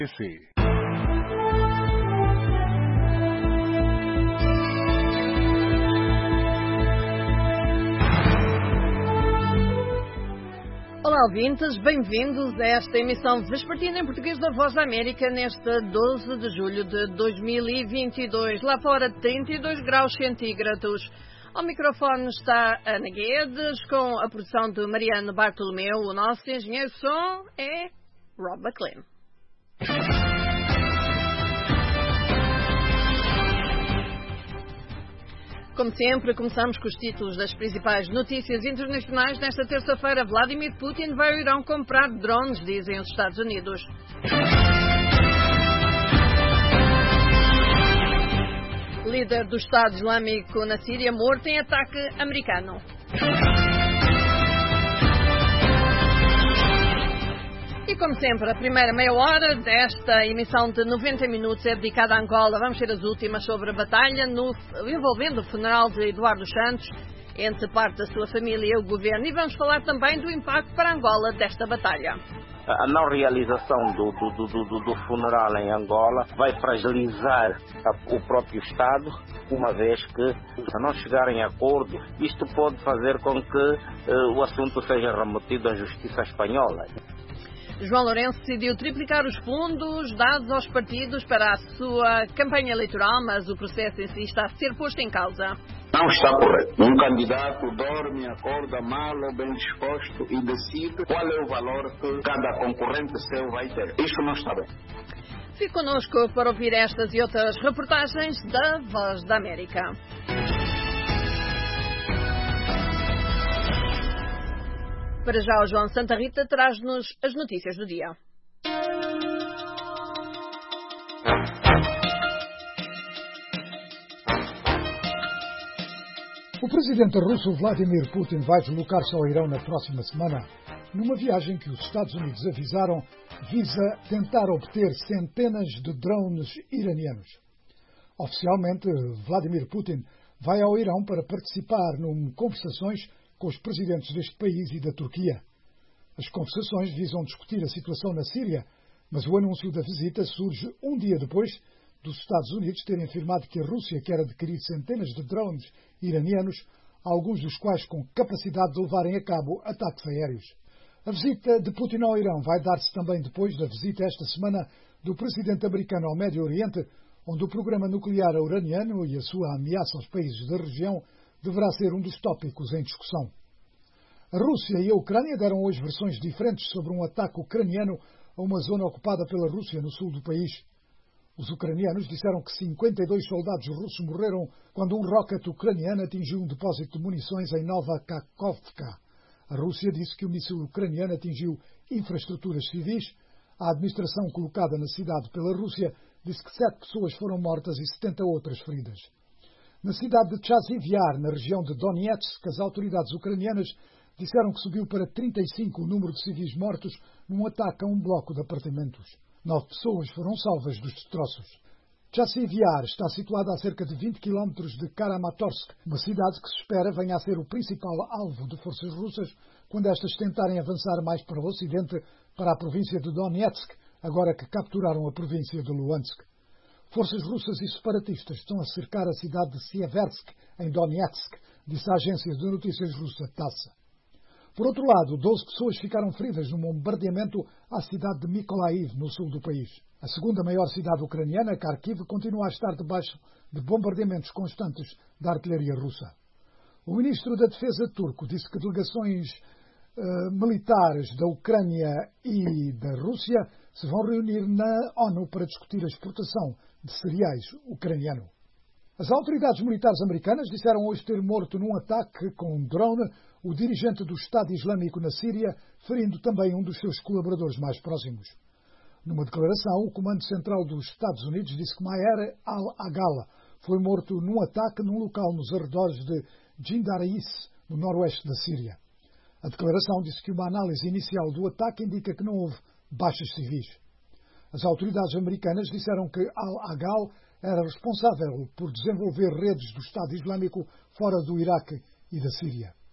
DC. Olá, ouvintes, bem-vindos a esta emissão vespertina em português da Voz da América neste 12 de julho de 2022. Lá fora, 32 graus centígrados. Ao microfone está Ana Guedes, com a produção de Mariano Bartolomeu. O nosso engenheiro de som é Rob McLean. Como sempre, começamos com os títulos das principais notícias internacionais. Nesta terça-feira, Vladimir Putin vai ao Irão comprar drones, dizem os Estados Unidos. Líder do Estado Islâmico na Síria morto em ataque americano. E como sempre, a primeira meia hora desta emissão de 90 minutos é dedicada a Angola. Vamos ter as últimas sobre a batalha envolvendo o funeral de Eduardo Santos entre parte da sua família e o governo. E vamos falar também do impacto para Angola desta batalha. A não realização do funeral em Angola vai fragilizar o próprio Estado, uma vez que, se não chegarem a acordo, isto pode fazer com que o assunto seja remetido à Justiça Espanhola. João Lourenço decidiu triplicar os fundos dados aos partidos para a sua campanha eleitoral, mas o processo em si está a ser posto em causa. Não está correto. Um candidato dorme, acorda mal ou bem disposto e decide qual é o valor que cada concorrente seu vai ter. Isso não está bem. Fique connosco para ouvir estas e outras reportagens da Voz da América. Para já, o João Santa Rita traz-nos as notícias do dia. O presidente russo Vladimir Putin vai deslocar-se ao Irão na próxima semana, numa viagem que os Estados Unidos avisaram visa tentar obter centenas de drones iranianos. Oficialmente, Vladimir Putin vai ao Irão para participar em conversações com os presidentes deste país e da Turquia. As conversações visam discutir a situação na Síria, mas o anúncio da visita surge um dia depois dos Estados Unidos terem afirmado que a Rússia quer adquirir centenas de drones iranianos, alguns dos quais com capacidade de levarem a cabo ataques aéreos. A visita de Putin ao Irão vai dar-se também depois da visita esta semana do presidente americano ao Médio Oriente, onde o programa nuclear uraniano e a sua ameaça aos países da região deverá ser um dos tópicos em discussão. A Rússia e a Ucrânia deram hoje versões diferentes sobre um ataque ucraniano a uma zona ocupada pela Rússia no sul do país. Os ucranianos disseram que 52 soldados russos morreram quando um rocket ucraniano atingiu um depósito de munições em Nova Kakhovka. A Rússia disse que o míssil ucraniano atingiu infraestruturas civis. A administração colocada na cidade pela Rússia disse que 7 pessoas foram mortas e 70 outras feridas. Na cidade de Chasiv-Yar, na região de Donetsk, as autoridades ucranianas disseram que subiu para 35 o número de civis mortos num ataque a um bloco de apartamentos. 9 pessoas foram salvas dos destroços. Chasiv-Yar está situada a cerca de 20 km de Kramatorsk, uma cidade que se espera venha a ser o principal alvo de forças russas quando estas tentarem avançar mais para o ocidente, para a província de Donetsk, agora que capturaram a província de Luhansk. Forças russas e separatistas estão a cercar a cidade de Sieversk, em Donetsk, disse a agência de notícias russa TASS. Por outro lado, 12 pessoas ficaram feridas num bombardeamento à cidade de Mykolaiv, no sul do país. A segunda maior cidade ucraniana, Kharkiv, continua a estar debaixo de bombardeamentos constantes da artilharia russa. O ministro da Defesa turco disse que delegações militares da Ucrânia e da Rússia se vão reunir na ONU para discutir a exportação de cereais ucraniano. As autoridades militares americanas disseram hoje ter morto num ataque com um drone o dirigente do Estado Islâmico na Síria, ferindo também um dos seus colaboradores mais próximos. Numa declaração, o Comando Central dos Estados Unidos disse que Maher al-Aghala foi morto num ataque num local nos arredores de Jindarais, no noroeste da Síria. A declaração disse que uma análise inicial do ataque indica que não houve baixas civis. As autoridades americanas disseram que al-Aghala era responsável por desenvolver redes do Estado Islâmico fora do Iraque e da Síria.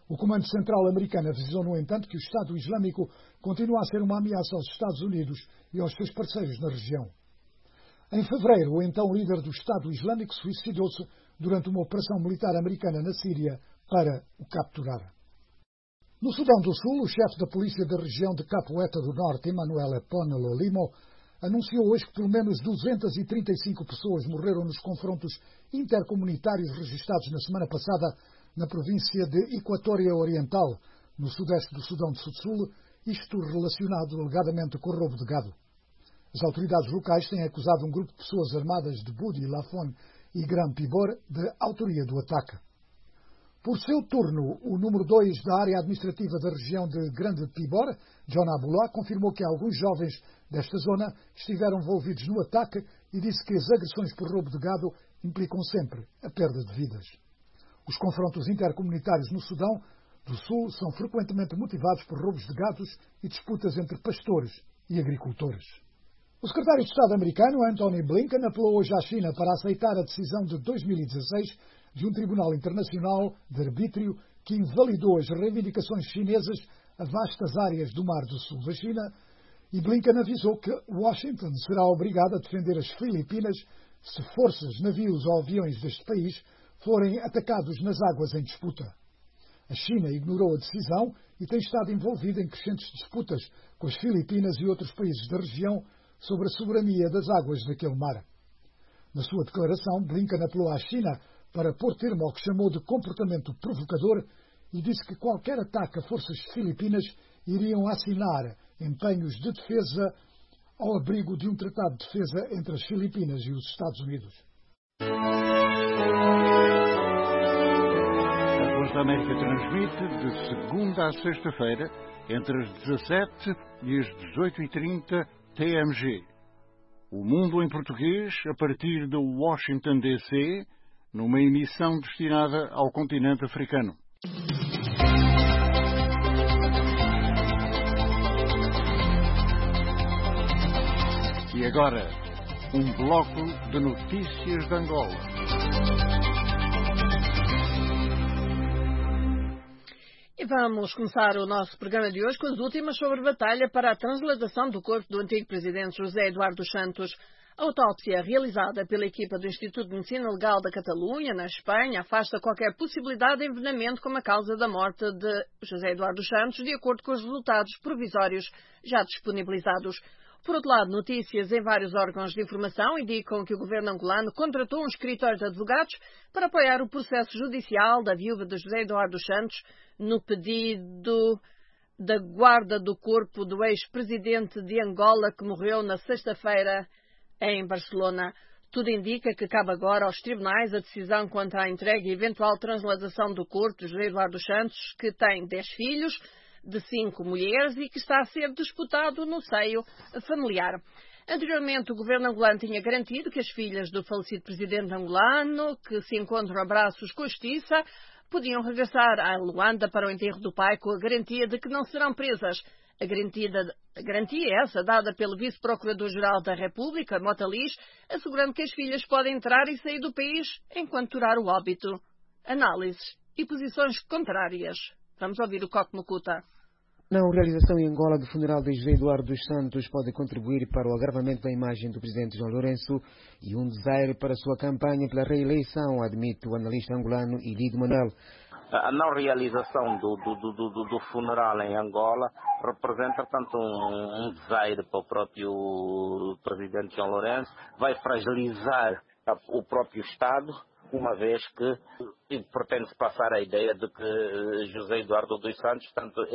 O Comando Central americano avisou, no entanto, que o Estado Islâmico continua a ser uma ameaça aos Estados Unidos e aos seus parceiros na região. Em fevereiro, o então líder do Estado Islâmico suicidou-se durante uma operação militar americana na Síria para o capturar. No Sudão do Sul, o chefe da polícia da região de Capoeira do Norte, Emmanuel Eponelo Limo, anunciou hoje que pelo menos 235 pessoas morreram nos confrontos intercomunitários registrados na semana passada na província de Equatória Oriental, no sudeste do Sudão do Sul, isto relacionado alegadamente com o roubo de gado. As autoridades locais têm acusado um grupo de pessoas armadas de Budi, Lafon e Gran Pibor de autoria do ataque. Por seu turno, o número 2 da área administrativa da região de Grande Pibor, John Abullah, confirmou que alguns jovens desta zona estiveram envolvidos no ataque e disse que as agressões por roubo de gado implicam sempre a perda de vidas. Os confrontos intercomunitários no Sudão do Sul são frequentemente motivados por roubos de gados e disputas entre pastores e agricultores. O secretário de Estado americano, Antony Blinken, apelou hoje à China para aceitar a decisão de 2016 de um tribunal internacional de arbítrio que invalidou as reivindicações chinesas a vastas áreas do Mar do Sul da China, e Blinken avisou que Washington será obrigada a defender as Filipinas se forças, navios ou aviões deste país forem atacados nas águas em disputa. A China ignorou a decisão e tem estado envolvida em crescentes disputas com as Filipinas e outros países da região sobre a soberania das águas daquele mar. Na sua declaração, Blinken apelou à China para pôr termo ao que chamou de comportamento provocador e disse que qualquer ataque a forças filipinas iriam assinar empenhos de defesa ao abrigo de um tratado de defesa entre as Filipinas e os Estados Unidos. A Voz da América transmite de segunda a sexta-feira, entre as 17 e as 18h30 TMG. O Mundo em Português, a partir de Washington, D.C., numa emissão destinada ao continente africano. E agora, um bloco de notícias de Angola. E vamos começar o nosso programa de hoje com as últimas sobre a batalha para a transladação do corpo do antigo presidente José Eduardo dos Santos. A autópsia realizada pela equipa do Instituto de Medicina Legal da Catalunha, na Espanha, afasta qualquer possibilidade de envenenamento como a causa da morte de José Eduardo dos Santos, de acordo com os resultados provisórios já disponibilizados. Por outro lado, notícias em vários órgãos de informação indicam que o governo angolano contratou um escritório de advogados para apoiar o processo judicial da viúva de José Eduardo dos Santos no pedido da guarda do corpo do ex-presidente de Angola que morreu na sexta-feira em Barcelona. Tudo indica que cabe agora aos tribunais a decisão quanto à entrega e eventual transladação do corpo de José Eduardo dos Santos, que tem 10 filhos, de 5 mulheres e que está a ser disputado no seio familiar. Anteriormente, o governo angolano tinha garantido que as filhas do falecido presidente angolano, que se encontram a braços com a justiça, podiam regressar à Luanda para o enterro do pai com a garantia de que não serão presas. A garantia é essa dada pelo vice-procurador-geral da República, Mota Lis, assegurando que as filhas podem entrar e sair do país enquanto durar o óbito. Análises e posições contrárias. Vamos ouvir o Coque Mucuta. Não realização em Angola do funeral de José Eduardo dos Santos pode contribuir para o agravamento da imagem do presidente João Lourenço e um desaire para a sua campanha pela reeleição, admite o analista angolano Ilido Manuel. A não realização do funeral em Angola representa, tanto um desaire para o próprio presidente João Lourenço, vai fragilizar o próprio Estado, uma vez que pretende-se passar a ideia de que José Eduardo dos Santos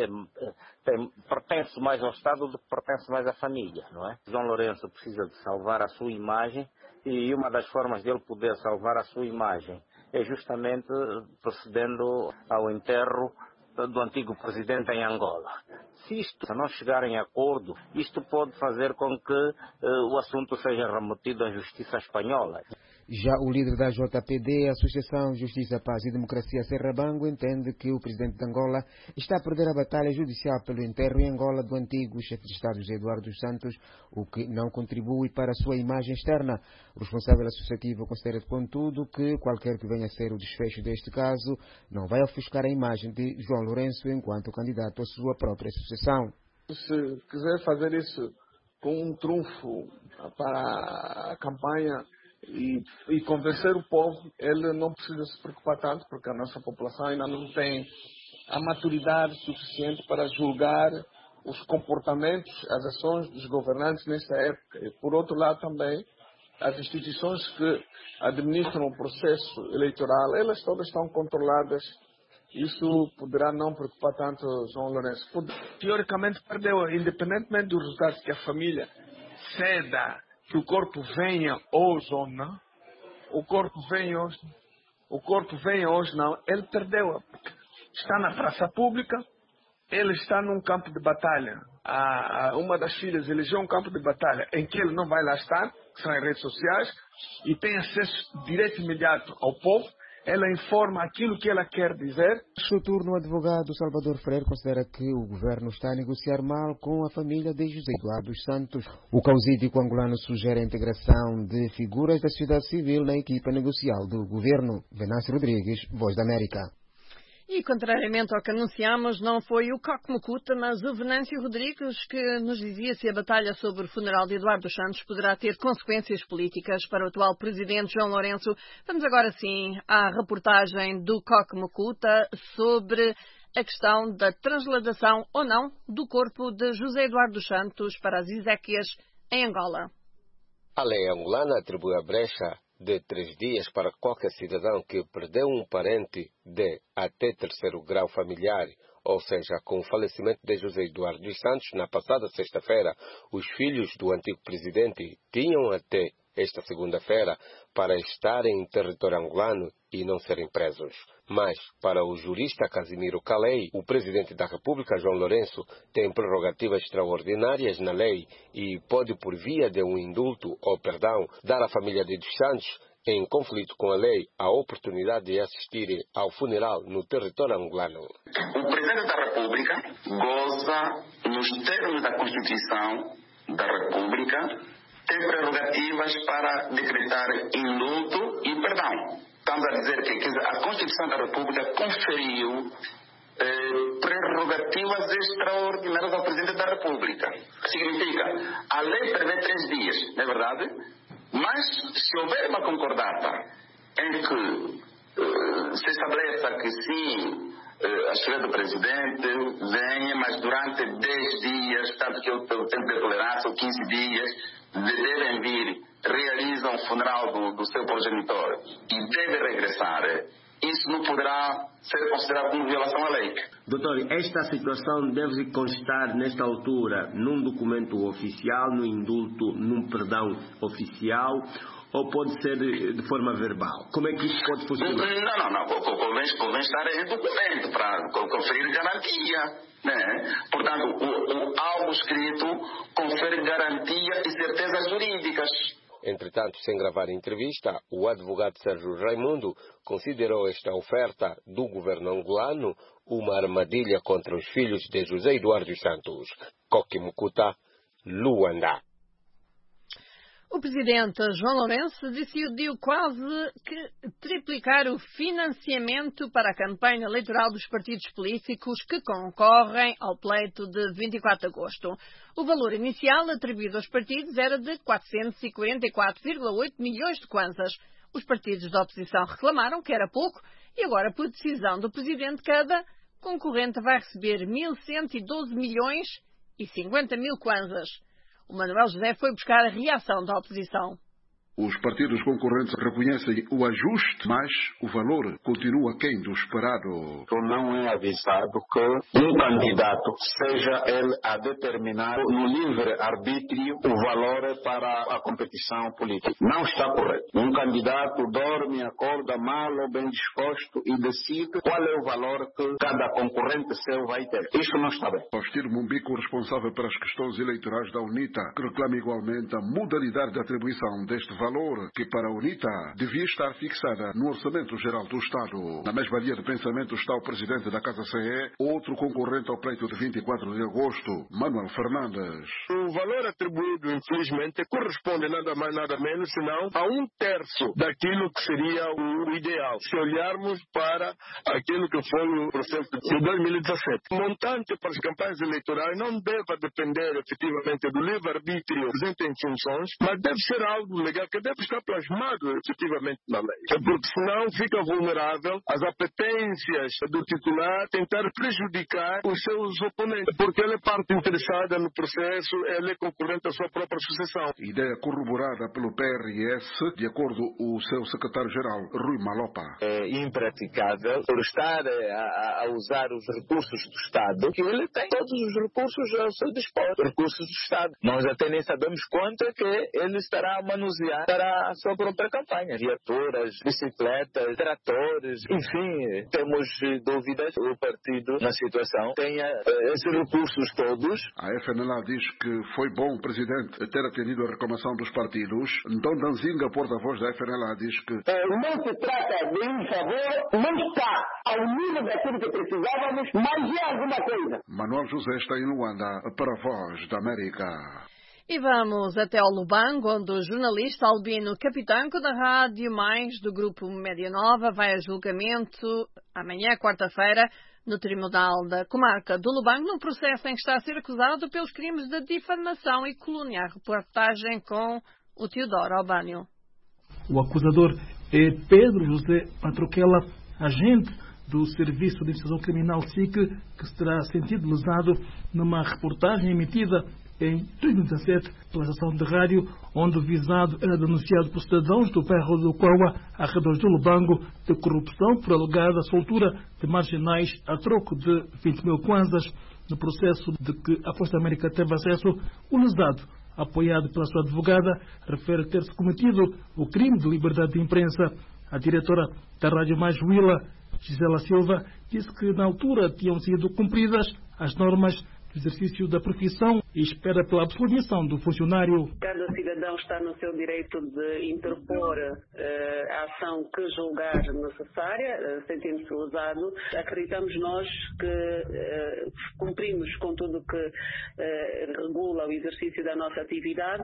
pertence mais ao Estado do que pertence mais à família, não é? João Lourenço precisa de salvar a sua imagem e uma das formas dele poder salvar a sua imagem é justamente procedendo ao enterro do antigo presidente em Angola. Se isto não chegar em acordo, isto pode fazer com que o assunto seja remetido à justiça espanhola. Já o líder da JPD, Associação Justiça, Paz e Democracia Serrabango, entende que o presidente de Angola está a perder a batalha judicial pelo enterro em Angola do antigo chefe de Estado José Eduardo dos Santos, o que não contribui para a sua imagem externa. O responsável associativo considera, contudo, que qualquer que venha a ser o desfecho deste caso não vai ofuscar a imagem de João Lourenço enquanto candidato à sua própria associação. Se quiser fazer isso com um trunfo para a campanha e convencer o povo, ele não precisa se preocupar tanto, porque a nossa população ainda não tem a maturidade suficiente para julgar os comportamentos, as ações dos governantes nesta época. E, por outro lado, também, as instituições que administram o processo eleitoral, elas todas estão controladas. Isso poderá não preocupar tanto João Lourenço. Teoricamente perdeu, independentemente do resultado que a família ceda, que o corpo venha hoje ou não, o corpo venha hoje não, ele perdeu. Está na praça pública, ele está num campo de batalha. Uma das filhas elegeu um campo de batalha em que ele não vai lá estar, que são as redes sociais, e tem acesso direto e imediato ao povo. Ela informa aquilo que ela quer dizer. No seu turno, o advogado Salvador Freire considera que o governo está a negociar mal com a família de José Eduardo dos Santos. O causídico angolano sugere a integração de figuras da sociedade civil na equipa negocial do governo. Venâncio Rodrigues, Voz da América. E, contrariamente ao que anunciámos, não foi o Coque Mucuta, mas o Venâncio Rodrigues que nos dizia se a batalha sobre o funeral de Eduardo dos Santos poderá ter consequências políticas para o atual presidente João Lourenço. Vamos agora sim à reportagem do Coque Mucuta sobre a questão da transladação ou não do corpo de José Eduardo dos Santos para as exéquias em Angola. A lei angolana atribui a brecha de 3 dias para qualquer cidadão que perdeu um parente de até 3º grau familiar, ou seja, com o falecimento de José Eduardo dos Santos na passada sexta-feira, os filhos do antigo presidente tinham até esta segunda-feira para estarem em território angolano e não serem presos. Mas, para o jurista Casimiro Calei, o presidente da República, João Lourenço, tem prerrogativas extraordinárias na lei e pode, por via de um indulto ou perdão, dar à família de dos Santos, em conflito com a lei, a oportunidade de assistirem ao funeral no território angolano. O presidente da República goza, nos termos da Constituição da República, tem prerrogativas para decretar indulto e perdão. Estamos a dizer que a Constituição da República conferiu prerrogativas extraordinárias ao Presidente da República. Significa, a lei prevê 3 dias, não é verdade? Mas, se houver uma concordata em que se estabeleça que sim, a chegada do Presidente venha, mas durante 10 dias, tanto que o tempo de tolerância, ou 15 dias, devem vir, realizam o funeral do seu progenitor e deve regressar, isso não poderá ser considerado como violação à lei. Doutor, esta situação deve constar nesta altura num documento oficial, num indulto, num perdão oficial, ou pode ser de forma verbal? Como é que isso pode funcionar? Não. Convém estar em documento para conferir garantia. Né? Portanto, algo escrito confere garantia e certezas jurídicas. Entretanto, sem gravar entrevista, o advogado Sérgio Raimundo considerou esta oferta do governo angolano uma armadilha contra os filhos de José Eduardo dos Santos. Coque Mucuta, Luanda. O presidente João Lourenço decidiu quase que triplicar o financiamento para a campanha eleitoral dos partidos políticos que concorrem ao pleito de 24 de agosto. O valor inicial atribuído aos partidos era de 444,8 milhões de kwanzas. Os partidos da oposição reclamaram que era pouco e agora, por decisão do presidente, cada concorrente vai receber 1.112 milhões e 50 mil kwanzas. O Manuel José foi buscar a reação da oposição. Os partidos concorrentes reconhecem o ajuste, mas o valor continua aquém do esperado. Não é avisado que um candidato seja ele a determinar no livre-arbítrio o valor para a competição política. Não está correto. Um candidato dorme, acorda mal ou bem disposto e decide qual é o valor que cada concorrente seu vai ter. Isso não está bem. Faustino Mumbico, responsável pelas questões eleitorais da UNITA, que reclama igualmente a modalidade de atribuição deste valor valor que para a UNITA devia estar fixada no Orçamento Geral do Estado. Na mesma linha de pensamento está o presidente da Casa CE, outro concorrente ao pleito de 24 de agosto, Manuel Fernandes. O valor atribuído, infelizmente, corresponde nada mais nada menos senão a 1/3 daquilo que seria o ideal, se olharmos para aquilo que foi o processo de 2017. O montante para as campanhas eleitorais não deve depender efetivamente do livre-arbítrio presente em funções, mas deve ser algo legal que deve estar plasmado efetivamente na lei. Porque senão fica vulnerável às apetências do titular tentar prejudicar os seus oponentes, porque ele é parte interessada no processo, ele é concorrente à sua própria sucessão. Ideia corroborada pelo PRS, de acordo com o seu secretário-geral, Rui Malopa. É impraticável por estar a usar os recursos do Estado, que ele tem todos os recursos ao seu dispor, recursos do Estado. Nós até nem sabemos quanto é que ele estará a manusear para a sua própria campanha. Viaturas, bicicletas, tratores, enfim, temos dúvidas. O partido, na situação, tenha esses recursos todos. A FNLA diz que foi bom o presidente ter atendido a reclamação dos partidos. Então Danzinga, porta-voz da FNLA, diz que não se trata de um favor, não está ao nível daquilo que precisávamos, mas é alguma coisa. Manuel José está em Luanda para a Voz da América. E vamos até ao Lubango, onde o jornalista Albino Capitanco, da Rádio Mais, do Grupo Média Nova, vai a julgamento amanhã, quarta-feira, no Tribunal da Comarca do Lubango, num processo em que está a ser acusado pelos crimes de difamação e calúnia. A reportagem com o Teodoro Albânio. O acusador é Pedro José Patroquela, agente do Serviço de Investigação Criminal SIC, que se terá sentido lesado numa reportagem emitida em 2017 pela estação de rádio, onde o visado era denunciado por cidadãos do bairro do Coa, arredores do Lubango, de corrupção por alegada soltura de marginais a troco de 20 mil kwanzas. No processo de que a Voz da América teve acesso, o lesado, apoiado pela sua advogada, refere ter-se cometido o crime de liberdade de imprensa. A diretora da Rádio Mais Willa, Gisela Silva, disse que na altura tinham sido cumpridas as normas do exercício da profissão e espera pela absolvição do funcionário. Cada cidadão está no seu direito de interpor a ação que julgar necessária, sentindo-se lesado. Acreditamos nós que cumprimos com tudo que regula o exercício da nossa atividade.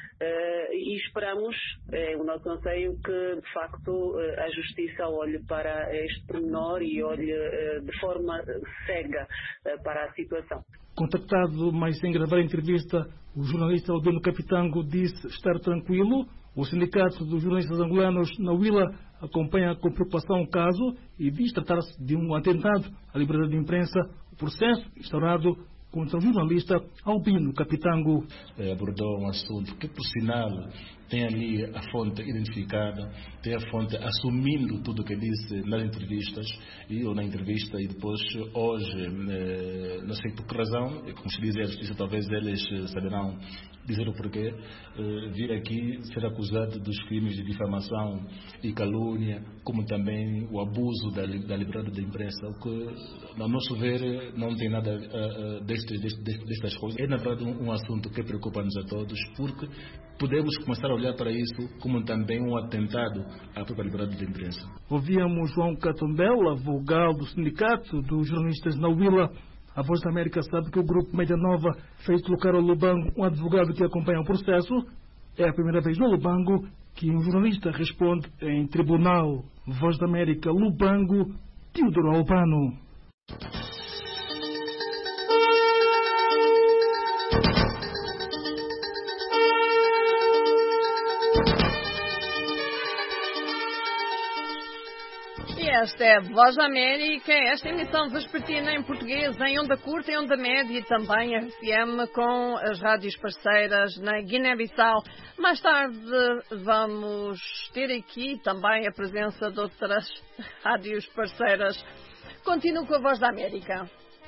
E esperamos, o nosso anseio, que de facto a Justiça olhe para este pormenor e olhe de forma cega para a situação. Contactado, mas sem gravar a entrevista, o jornalista Albino Capitango disse estar tranquilo. O Sindicato dos Jornalistas Angolanos na Willa acompanha com preocupação o caso e diz tratar-se de um atentado à liberdade de imprensa. O processo instaurado contra o jornalista Albino Capitango. Abordou um assunto que, por sinal, tem ali a fonte identificada, tem a fonte assumindo tudo o que disse nas entrevistas ou na entrevista, e depois hoje, não sei por que razão, como se diz a justiça, talvez eles saberão dizer o porquê, vir aqui ser acusado dos crimes de difamação e calúnia, como também o abuso da liberdade da imprensa, o que, a nosso ver, não tem nada destas coisas. É, na verdade, um assunto que preocupa-nos a todos, porque podemos começar a olhar para isso como também um atentado à própria liberdade da imprensa. Ouvíamos João Catumbela, vogal do Sindicato dos Jornalistas na Willa. A Voz da América sabe que o Grupo Média Nova fez deslocar ao Lubango um advogado que acompanha o processo. É a primeira vez no Lubango que um jornalista responde em tribunal. Voz da América, Lubango, Teodoro Albano. Esta é a Voz da América, esta emissão vespertina em português, em onda curta, em onda média e também FM com as rádios parceiras na Guiné-Bissau. Mais tarde vamos ter aqui também a presença de outras rádios parceiras. Continuo com a Voz da América.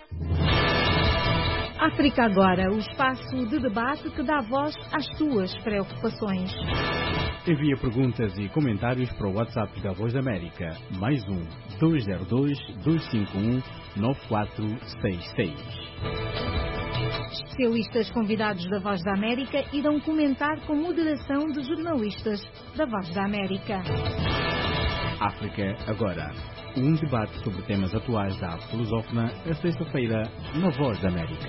África Agora, o espaço de debate que dá voz às suas preocupações. Envie perguntas e comentários para o WhatsApp da Voz da América, +1 202 251 9466. Especialistas convidados da Voz da América irão comentar com moderação de jornalistas da Voz da América. África Agora. Um debate sobre temas atuais da arte lusófona, a sexta-feira, na Voz da América.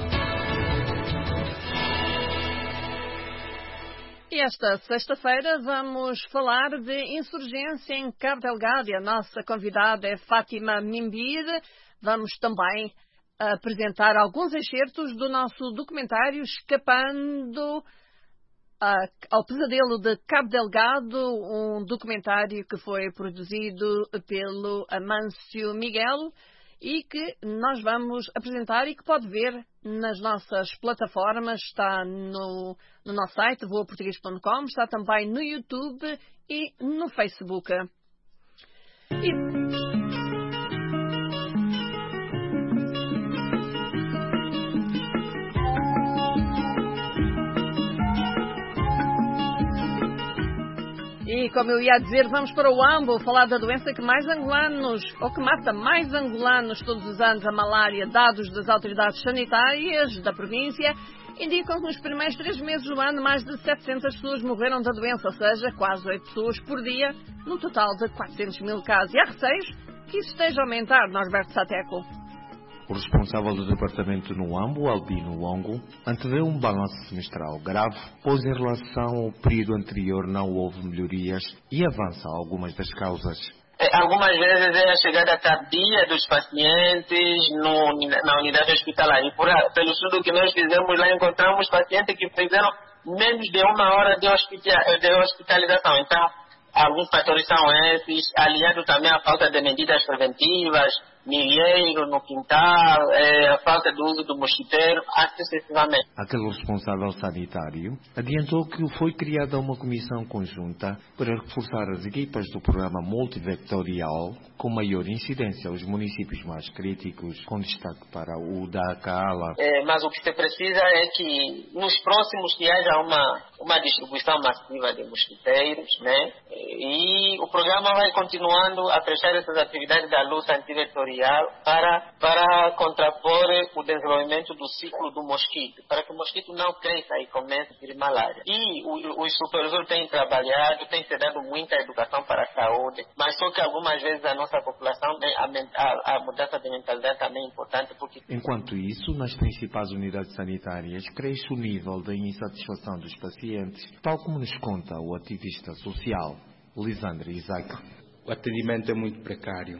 E esta sexta-feira vamos falar de insurgência em Cabo Delgado e a nossa convidada é Fátima Mimbir. Vamos também apresentar alguns excertos do nosso documentário Escapando ao Pesadelo de Cabo Delgado, um documentário que foi produzido pelo Amâncio Miguel e que nós vamos apresentar e que pode ver nas nossas plataformas. Está no nosso site, voaportugues.com, está também no YouTube e no Facebook. E como eu ia dizer, vamos para o Huambo falar da doença que mata mais angolanos todos os anos, a malária. Dados das autoridades sanitárias da província indicam que nos primeiros 3 meses do ano mais de 700 pessoas morreram da doença, ou seja, quase 8 pessoas por dia, num total de 400 mil casos. E há receios que isso esteja a aumentar, Norberto Sateco. O responsável do departamento no Huambo, Albino Longo, antevê um balanço semestral grave, pois em relação ao período anterior não houve melhorias e avança algumas das causas. Algumas vezes é a chegada tardia dos pacientes na unidade hospitalar. E pelo estudo que nós fizemos lá, encontramos pacientes que fizeram menos de 1 hora de hospitalização. Então, alguns fatores são esses, aliado também à falta de medidas preventivas, milheiro no quintal, a falta do uso do mosquiteiro, assim sucessivamente. Aquele responsável sanitário adiantou que foi criada uma comissão conjunta para reforçar as equipas do programa multivectorial com maior incidência aos municípios mais críticos, com destaque para o da Kaala. Mas o que se precisa é que nos próximos que haja uma distribuição massiva de mosquiteiros, né? E o programa vai continuando a prestar essas atividades da luta antivectorial para contrapor o desenvolvimento do ciclo do mosquito, para que o mosquito não cresça e comece a ter malária. E os supervisores têm trabalhado, têm se dado muita educação para a saúde, mas só que algumas vezes a nossa população, a mudança de mentalidade também é importante. Enquanto isso, nas principais unidades sanitárias, cresce o nível da insatisfação dos pacientes, tal como nos conta o ativista social Lisandro Isaac. O atendimento é muito precário.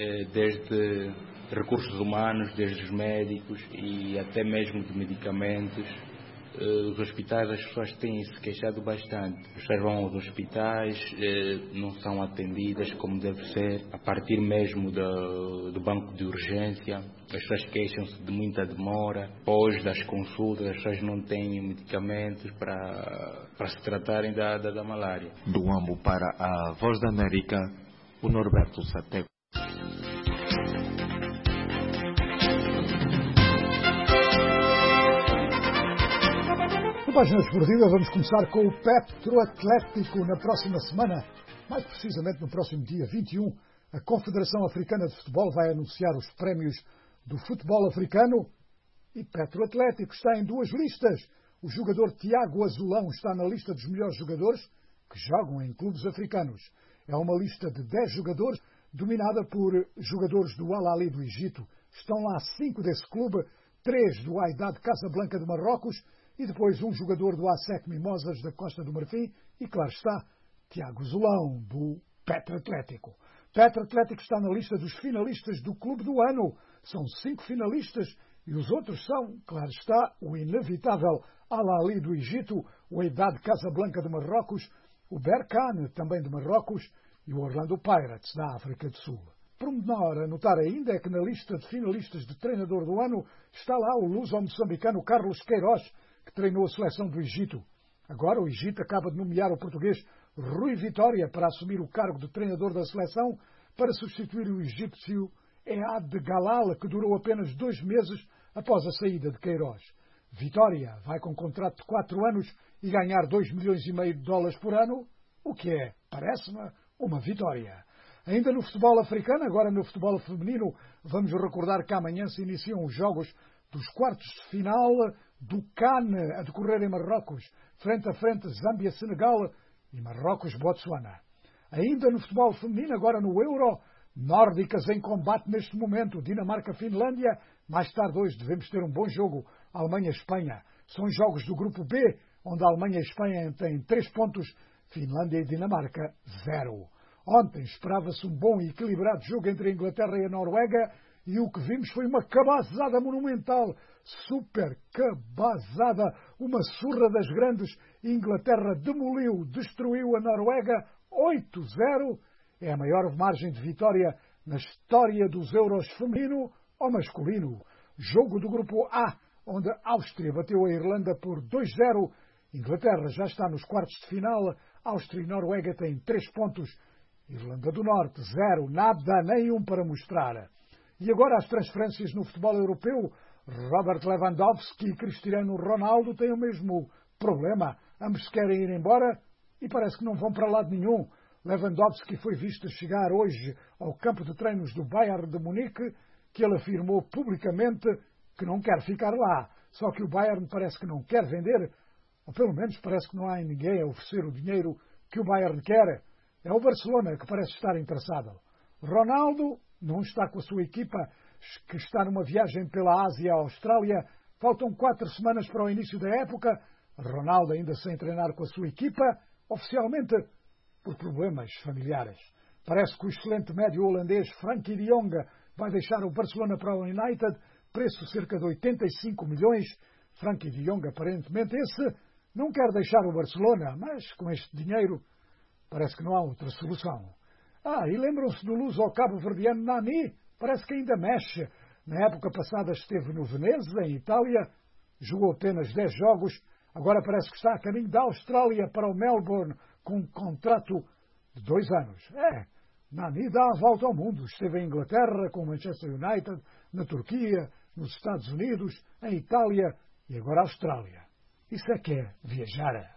Desde recursos humanos, desde os médicos e até mesmo de medicamentos. Os hospitais, as pessoas têm se queixado bastante. As pessoas vão aos hospitais, não são atendidas como deve ser, a partir mesmo do banco de urgência. As pessoas queixam-se de muita demora. Depois das consultas, as pessoas não têm medicamentos para se tratarem da malária. Do Huambo para a Voz da América, o Norberto Sateco. Na página esportiva vamos começar com o Petro Atlético na próxima semana. Mais precisamente no próximo dia 21, a Confederação Africana de Futebol vai anunciar os prémios do futebol africano e Petro Atlético está em 2 listas. O jogador Tiago Azulão está na lista dos melhores jogadores que jogam em clubes africanos. É uma lista de 10 jogadores dominada por jogadores do Al Ahly do Egito. Estão lá 5 desse clube, 3 do Wydad Casablanca de Marrocos e depois um jogador do ASEC Mimosas da Costa do Marfim e, claro está, Tiago Zulão, do Petro Atlético. Petro Atlético está na lista dos finalistas do Clube do Ano. São 5 finalistas e os outros são, claro está, o inevitável Al Ahly do Egito, o Wydad Casablanca de Marrocos, o Berkane, também de Marrocos, e o Orlando Pirates, da África do Sul. Pormenor a notar ainda é que na lista de finalistas de treinador do ano está lá o luso-moçambicano Carlos Queiroz, que treinou a seleção do Egito. Agora o Egito acaba de nomear o português Rui Vitória para assumir o cargo de treinador da seleção para substituir o egípcio Ead Galal, que durou apenas 2 meses após a saída de Queiroz. Vitória vai com contrato de 4 anos e ganhar $2,5 milhões por ano, o que é, parece-me, uma vitória. Ainda no futebol africano, agora no futebol feminino, vamos recordar que amanhã se iniciam os jogos dos quartos de final do CAN a decorrer em Marrocos, frente a frente Zâmbia-Senegal e Marrocos-Botsuana. Ainda no futebol feminino, agora no Euro, nórdicas em combate neste momento, Dinamarca-Finlândia. Mais tarde hoje devemos ter um bom jogo, Alemanha-Espanha. São jogos do grupo B, onde a Alemanha e a Espanha têm 3 pontos, Finlândia e Dinamarca 0. Ontem esperava-se um bom e equilibrado jogo entre a Inglaterra e a Noruega, e o que vimos foi uma cabazada monumental, super cabazada, uma surra das grandes. Inglaterra demoliu, destruiu a Noruega 8-0. É a maior margem de vitória na história dos Euros feminino ou masculino. Jogo do grupo A, onde a Áustria bateu a Irlanda por 2-0. Inglaterra já está nos quartos de final. Áustria e Noruega têm 3 pontos. Irlanda do Norte 0, nada, nenhum para mostrar. E agora as transferências no futebol europeu. Robert Lewandowski e Cristiano Ronaldo têm o mesmo problema. Ambos querem ir embora e parece que não vão para lado nenhum. Lewandowski foi visto chegar hoje ao campo de treinos do Bayern de Munique, que ele afirmou publicamente que não quer ficar lá. Só que o Bayern parece que não quer vender, ou pelo menos parece que não há ninguém a oferecer o dinheiro que o Bayern quer. É o Barcelona que parece estar interessado. Ronaldo não está com a sua equipa, que está numa viagem pela Ásia à Austrália. Faltam 4 semanas para o início da época. Ronaldo ainda sem treinar com a sua equipa, oficialmente por problemas familiares. Parece que o excelente médio holandês Frenkie de Jong vai deixar o Barcelona para o United, preço cerca de 85 milhões. Frenkie de Jong, aparentemente, esse não quer deixar o Barcelona, mas com este dinheiro parece que não há outra solução. E lembram-se do luso cabo-verdiano Nani? Parece que ainda mexe. Na época passada esteve no Veneza, em Itália, jogou apenas 10 jogos, agora parece que está a caminho da Austrália para o Melbourne, com um contrato de 2 anos. Nani dá a volta ao mundo. Esteve em Inglaterra, com o Manchester United, na Turquia, nos Estados Unidos, em Itália e agora a Austrália. Isso é que é viajar.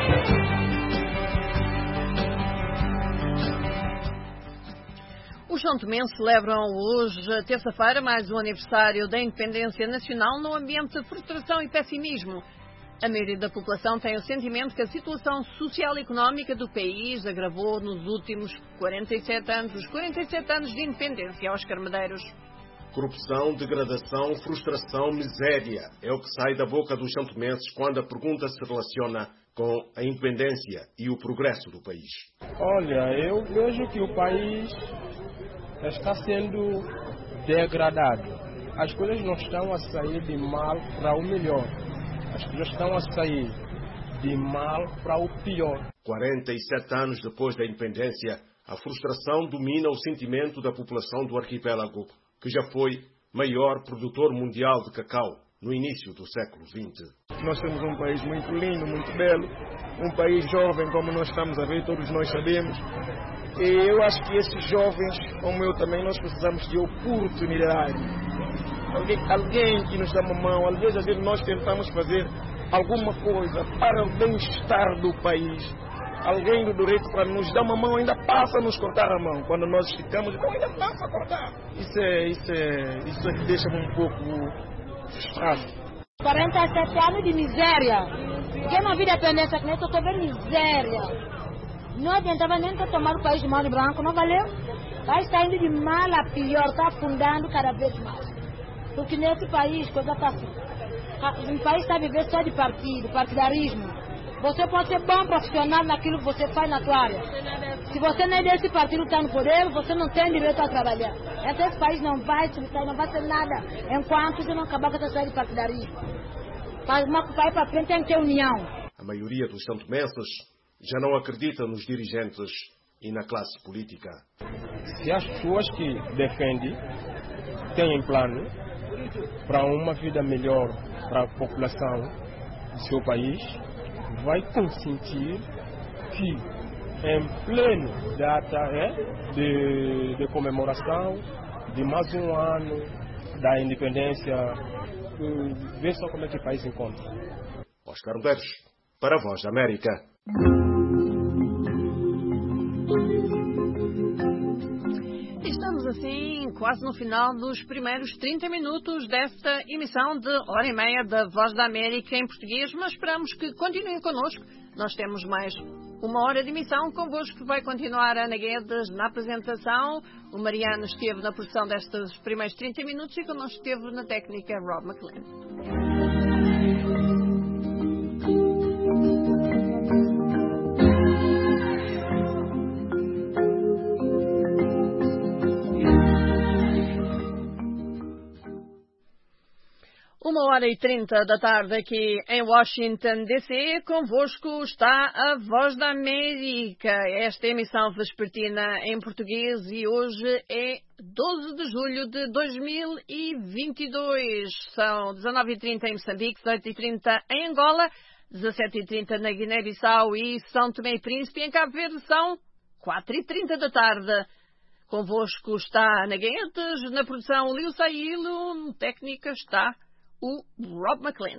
Os são-tomenses celebram hoje, terça-feira, mais um aniversário da independência nacional no ambiente de frustração e pessimismo. A maioria da população tem o sentimento que a situação social e económica do país agravou nos últimos 47 anos, os 47 anos de independência aos Carmedeiros. Corrupção, degradação, frustração, miséria é o que sai da boca dos são-tomenses quando a pergunta se relaciona com a independência e o progresso do país. Olha, eu vejo que o país está sendo degradado. As coisas não estão a sair de mal para o melhor. As coisas estão a sair de mal para o pior. 47 anos depois da independência, a frustração domina o sentimento da população do arquipélago, que já foi maior produtor mundial de cacau no início do século XX. Nós temos um país muito lindo, muito belo, um país jovem, como nós estamos a ver, todos nós sabemos. E eu acho que esses jovens, como eu também, nós precisamos de oportunidade. Alguém que nos dá uma mão. Às vezes nós tentamos fazer alguma coisa para o bem-estar do país. Alguém do direito para nos dar uma mão ainda passa a nos cortar a mão. Quando nós esticamos, então ainda passa a cortar. Isso é que deixa-me um pouco frustrado. 47 anos de miséria. Quem não viu dependência que nem eu estou vendo miséria. Não adiantava nem tomar o país de mão de branco, não valeu? O país está indo de mal a pior, está afundando cada vez mais. Porque nesse país, coisa está assim. O país está vivendo só de partido, partidarismo. Você pode ser bom profissional naquilo que você faz na sua área. Se você nem desse partido está no poder, você não tem direito a trabalhar. Esse país não vai subir, não vai ser nada enquanto você não acabar com essa história de partidarismo. Para ir para frente tem que ter união. A maioria dos são-tomenses já não acredita nos dirigentes e na classe política. Se as pessoas que defendem têm plano para uma vida melhor para a população do seu país, vai consentir que em pleno data de comemoração de mais um ano da independência, vê só como é que o país se encontra. Oscar Medeiros, para a Voz da América. Estamos assim quase no final dos primeiros 30 minutos desta emissão de hora e meia da Voz da América em português, mas esperamos que continuem connosco. Nós temos mais uma hora de emissão convosco, que vai continuar a Ana Guedes na apresentação. O Mariano esteve na produção destes primeiros 30 minutos e connosco esteve na técnica Rob McLean. Uma hora e 30 da tarde aqui em Washington, D.C. Convosco está a Voz da América. Esta emissão vespertina em português e hoje é 12 de julho de 2022. São 19h30 em Moçambique, 18h30 em Angola, 17h30 na Guiné-Bissau e São Tomé e Príncipe. Em Cabo Verde são 4h30 da tarde. Convosco está Ana Guedes, na produção Lio Sailo, no técnica está o Rob McLean.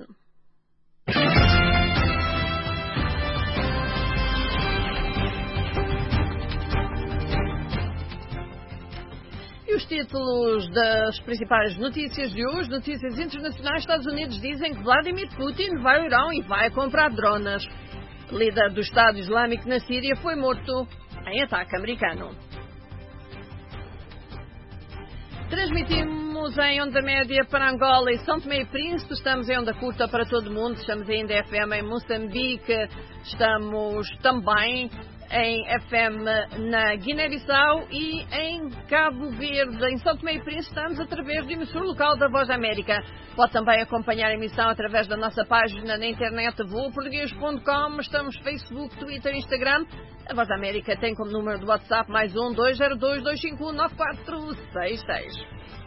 E os títulos das principais notícias de hoje, notícias internacionais. Estados Unidos dizem que Vladimir Putin vai ao Irão e vai comprar drones. O líder do Estado Islâmico na Síria foi morto em ataque americano. Transmitimos em onda média para Angola e São Tomé e Príncipe. Estamos em onda curta para todo o mundo. Estamos ainda FM em Moçambique. Estamos também em FM na Guiné-Bissau e em Cabo Verde. Em São Tomé e Príncipe estamos através do emissor local da Voz da América. Pode também acompanhar a emissão através da nossa página na internet voaportugues.com. Estamos no Facebook, Twitter e Instagram. A Voz da América tem como número do WhatsApp mais 1-202-251-9466.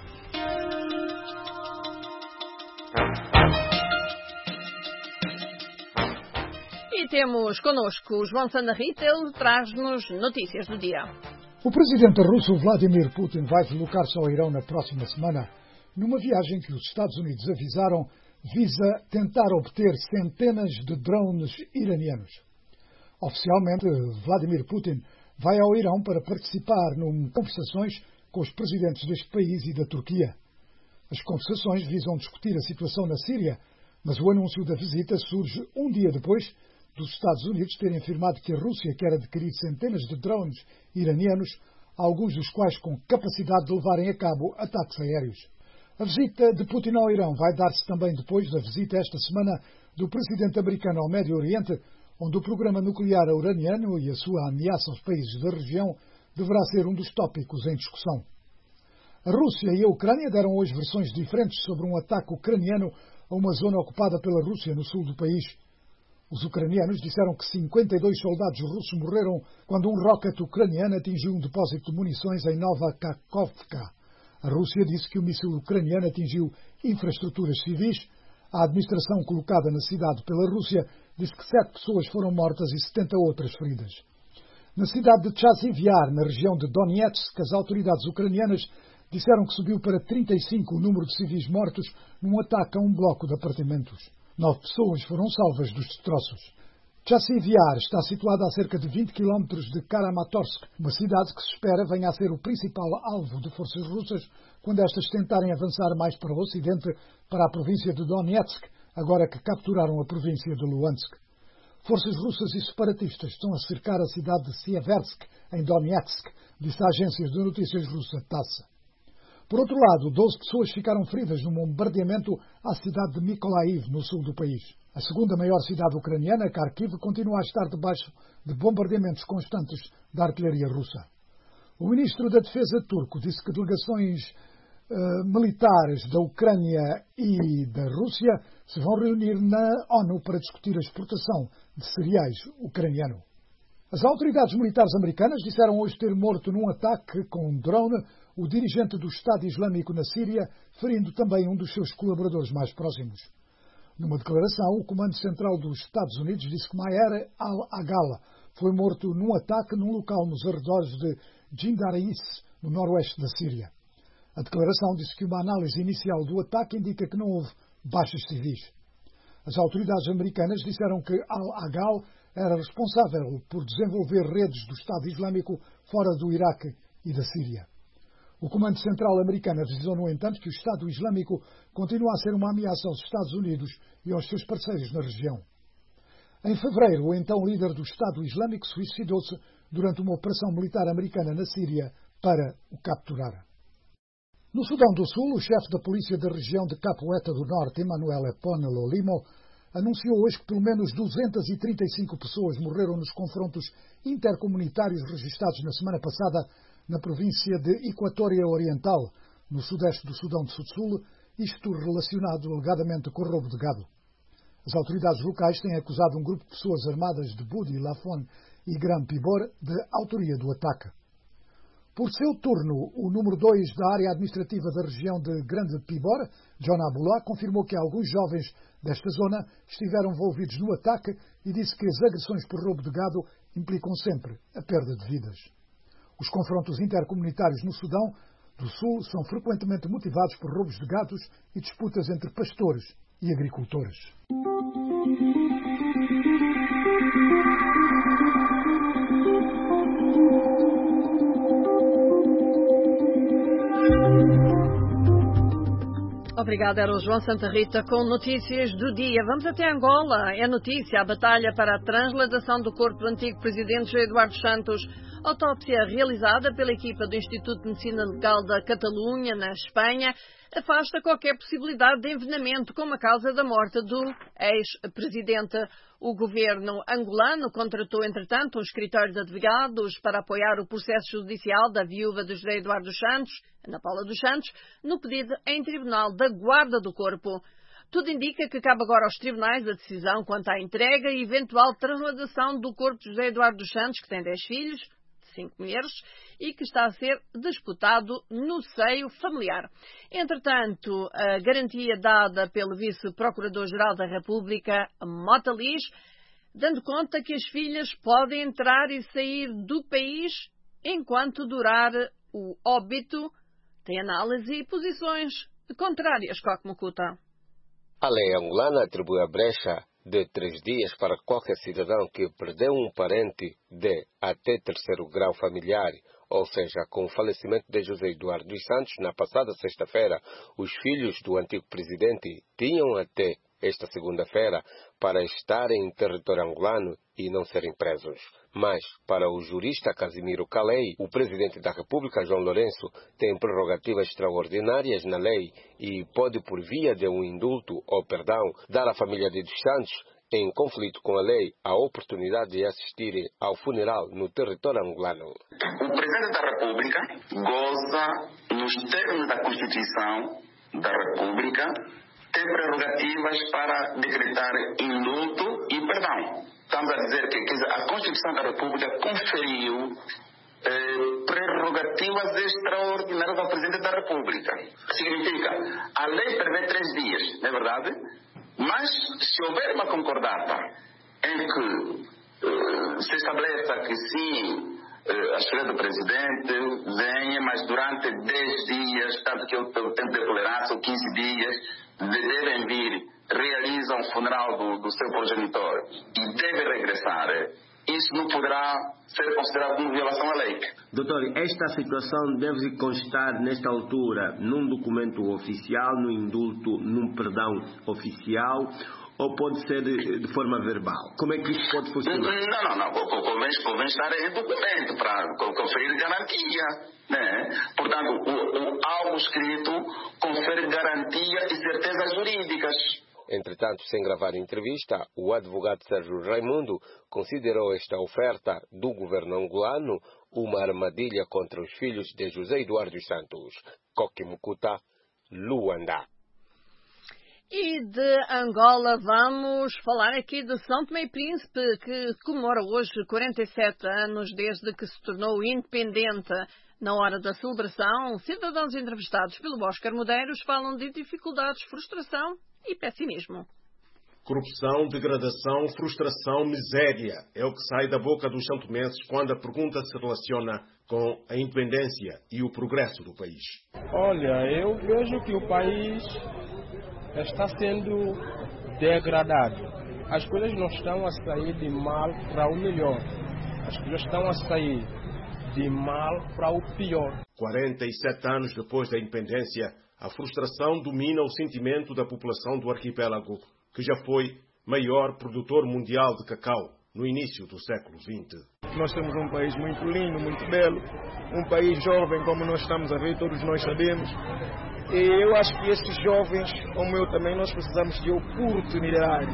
E temos connosco João Sanarrita, ele traz-nos notícias do dia. O presidente russo Vladimir Putin vai deslocar-se ao Irão na próxima semana, numa viagem que os Estados Unidos avisaram visa tentar obter centenas de drones iranianos. Oficialmente, Vladimir Putin vai ao Irão para participar em conversações com os presidentes deste país e da Turquia. As conversações visam discutir a situação na Síria, mas o anúncio da visita surge um dia depois dos Estados Unidos terem afirmado que a Rússia quer adquirir centenas de drones iranianos, alguns dos quais com capacidade de levarem a cabo ataques aéreos. A visita de Putin ao Irão vai dar-se também depois da visita esta semana do presidente americano ao Médio Oriente, onde o programa nuclear iraniano e a sua ameaça aos países da região deverá ser um dos tópicos em discussão. A Rússia e a Ucrânia deram hoje versões diferentes sobre um ataque ucraniano a uma zona ocupada pela Rússia no sul do país. Os ucranianos disseram que 52 soldados russos morreram quando um rocket ucraniano atingiu um depósito de munições em Nova Kakhovka. A Rússia disse que o míssil ucraniano atingiu infraestruturas civis. A administração colocada na cidade pela Rússia disse que 7 pessoas foram mortas e 70 outras feridas. Na cidade de Chasiv-Yar, na região de Donetsk, as autoridades ucranianas disseram que subiu para 35 o número de civis mortos num ataque a um bloco de apartamentos. 9 pessoas foram salvas dos destroços. Chasiv-Yar está situada a cerca de 20 km de Kramatorsk, uma cidade que se espera venha a ser o principal alvo de forças russas quando estas tentarem avançar mais para o ocidente, para a província de Donetsk, agora que capturaram a província de Luhansk. Forças russas e separatistas estão a cercar a cidade de Sieversk, em Donetsk, disse a agência de notícias russa TASS. Por outro lado, 12 pessoas ficaram feridas num bombardeamento à cidade de Mykolaiv, no sul do país. A segunda maior cidade ucraniana, Kharkiv, continua a estar debaixo de bombardeamentos constantes da artilharia russa. O ministro da Defesa turco disse que delegações militares da Ucrânia e da Rússia se vão reunir na ONU para discutir a exportação de cereais ucraniano. As autoridades militares americanas disseram hoje ter morto num ataque com um drone o dirigente do Estado Islâmico na Síria, ferindo também um dos seus colaboradores mais próximos. Numa declaração, o Comando Central dos Estados Unidos disse que Maher al-Aghala foi morto num ataque num local nos arredores de Jindaris, no noroeste da Síria. A declaração disse que uma análise inicial do ataque indica que não houve baixas civis. As autoridades americanas disseram que al-Aghala era responsável por desenvolver redes do Estado Islâmico fora do Iraque e da Síria. O Comando Central americano avisou, no entanto, que o Estado Islâmico continua a ser uma ameaça aos Estados Unidos e aos seus parceiros na região. Em fevereiro, o então líder do Estado Islâmico suicidou-se durante uma operação militar americana na Síria para o capturar. No Sudão do Sul, o chefe da polícia da região de Capoeta do Norte, Emmanuel Eponelo Limo, anunciou hoje que pelo menos 235 pessoas morreram nos confrontos intercomunitários registrados na semana passada na província de Equatória Oriental, no sudeste do Sudão do Sul, isto relacionado alegadamente com o roubo de gado. As autoridades locais têm acusado um grupo de pessoas armadas de Budi, Lafon e Gran Pibor de autoria do ataque. Por seu turno, o número 2 da área administrativa da região de Grande Pibor, John Abulá, confirmou que alguns jovens desta zona estiveram envolvidos no ataque e disse que as agressões por roubo de gado implicam sempre a perda de vidas. Os confrontos intercomunitários no Sudão do Sul são frequentemente motivados por roubos de gados e disputas entre pastores e agricultores. Obrigada, era o João Santa Rita com notícias do dia. Vamos até Angola. É notícia a batalha para a transladação do corpo do antigo presidente José Eduardo Santos. Autópsia realizada pela equipa do Instituto de Medicina Legal da Catalunha, na Espanha, afasta qualquer possibilidade de envenenamento como a causa da morte do ex-presidente. O governo angolano contratou, entretanto, um escritório de advogados para apoiar o processo judicial da viúva de José Eduardo dos Santos, Ana Paula dos Santos, no pedido em tribunal da guarda do corpo. Tudo indica que cabe agora aos tribunais a decisão quanto à entrega e eventual transladação do corpo de José Eduardo dos Santos, que tem 10 filhos, 5 mulheres, e que está a ser disputado no seio familiar. Entretanto, a garantia dada pelo Vice-Procurador-Geral da República, Mota Liz, dando conta que as filhas podem entrar e sair do país enquanto durar o óbito, tem análise e posições contrárias, Coque Mucuta. A lei angolana atribui a brecha de 3 dias para qualquer cidadão que perdeu um parente de até 3º grau familiar, ou seja, com o falecimento de José Eduardo dos Santos, na passada sexta-feira, os filhos do antigo presidente tinham até esta segunda-feira para estarem em território angolano e não serem presos. Mas, para o jurista Casimiro Calei, o presidente da República, João Lourenço, tem prerrogativas extraordinárias na lei e pode, por via de um indulto ou perdão, dar à família de dos Santos, em conflito com a lei, a oportunidade de assistir ao funeral no território angolano. O presidente da República goza, nos termos da Constituição da República, tem prerrogativas para decretar indulto e perdão. Estamos a dizer que a Constituição da República conferiu prerrogativas extraordinárias ao Presidente da República. Significa, a lei prevê 3 dias, não é verdade? Mas, se houver uma concordata em que se estabeleça que sim, a escolha do Presidente venha, mas durante 10 dias, tanto que o tempo de tolerância, ou 15 dias, devem vir, realizam o funeral do seu progenitor e deve regressar, isso não poderá ser considerado como violação à lei. Doutor, esta situação deve constar nesta altura num documento oficial, num indulto, num perdão oficial, ou pode ser de forma verbal? Como é que isso pode funcionar? Não. Convém estar em documento para conferir garantia. Né? Portanto, algo escrito confere garantia e certezas jurídicas. Entretanto, sem gravar entrevista, o advogado Sérgio Raimundo considerou esta oferta do governo angolano uma armadilha contra os filhos de José Eduardo dos Santos. Coque Mucuta, Luanda. E de Angola vamos falar aqui de São Tomé e Príncipe, que comemora hoje 47 anos desde que se tornou independente. Na hora da celebração, cidadãos entrevistados pelo Oscar Medeiros falam de dificuldades, frustração e pessimismo. Corrupção, degradação, frustração, miséria é o que sai da boca dos santomenses quando a pergunta se relaciona com a independência e o progresso do país. Olha, eu vejo que o país está sendo degradado. As coisas não estão a sair de mal para o melhor. As coisas estão a sair de mal para o pior. 47 anos depois da independência, a frustração domina o sentimento da população do arquipélago, que já foi maior produtor mundial de cacau no início do século XX. Nós temos um país muito lindo, muito belo, um país jovem, como nós estamos a ver, todos nós sabemos. E eu acho que esses jovens, como eu também, nós precisamos de oportunidade.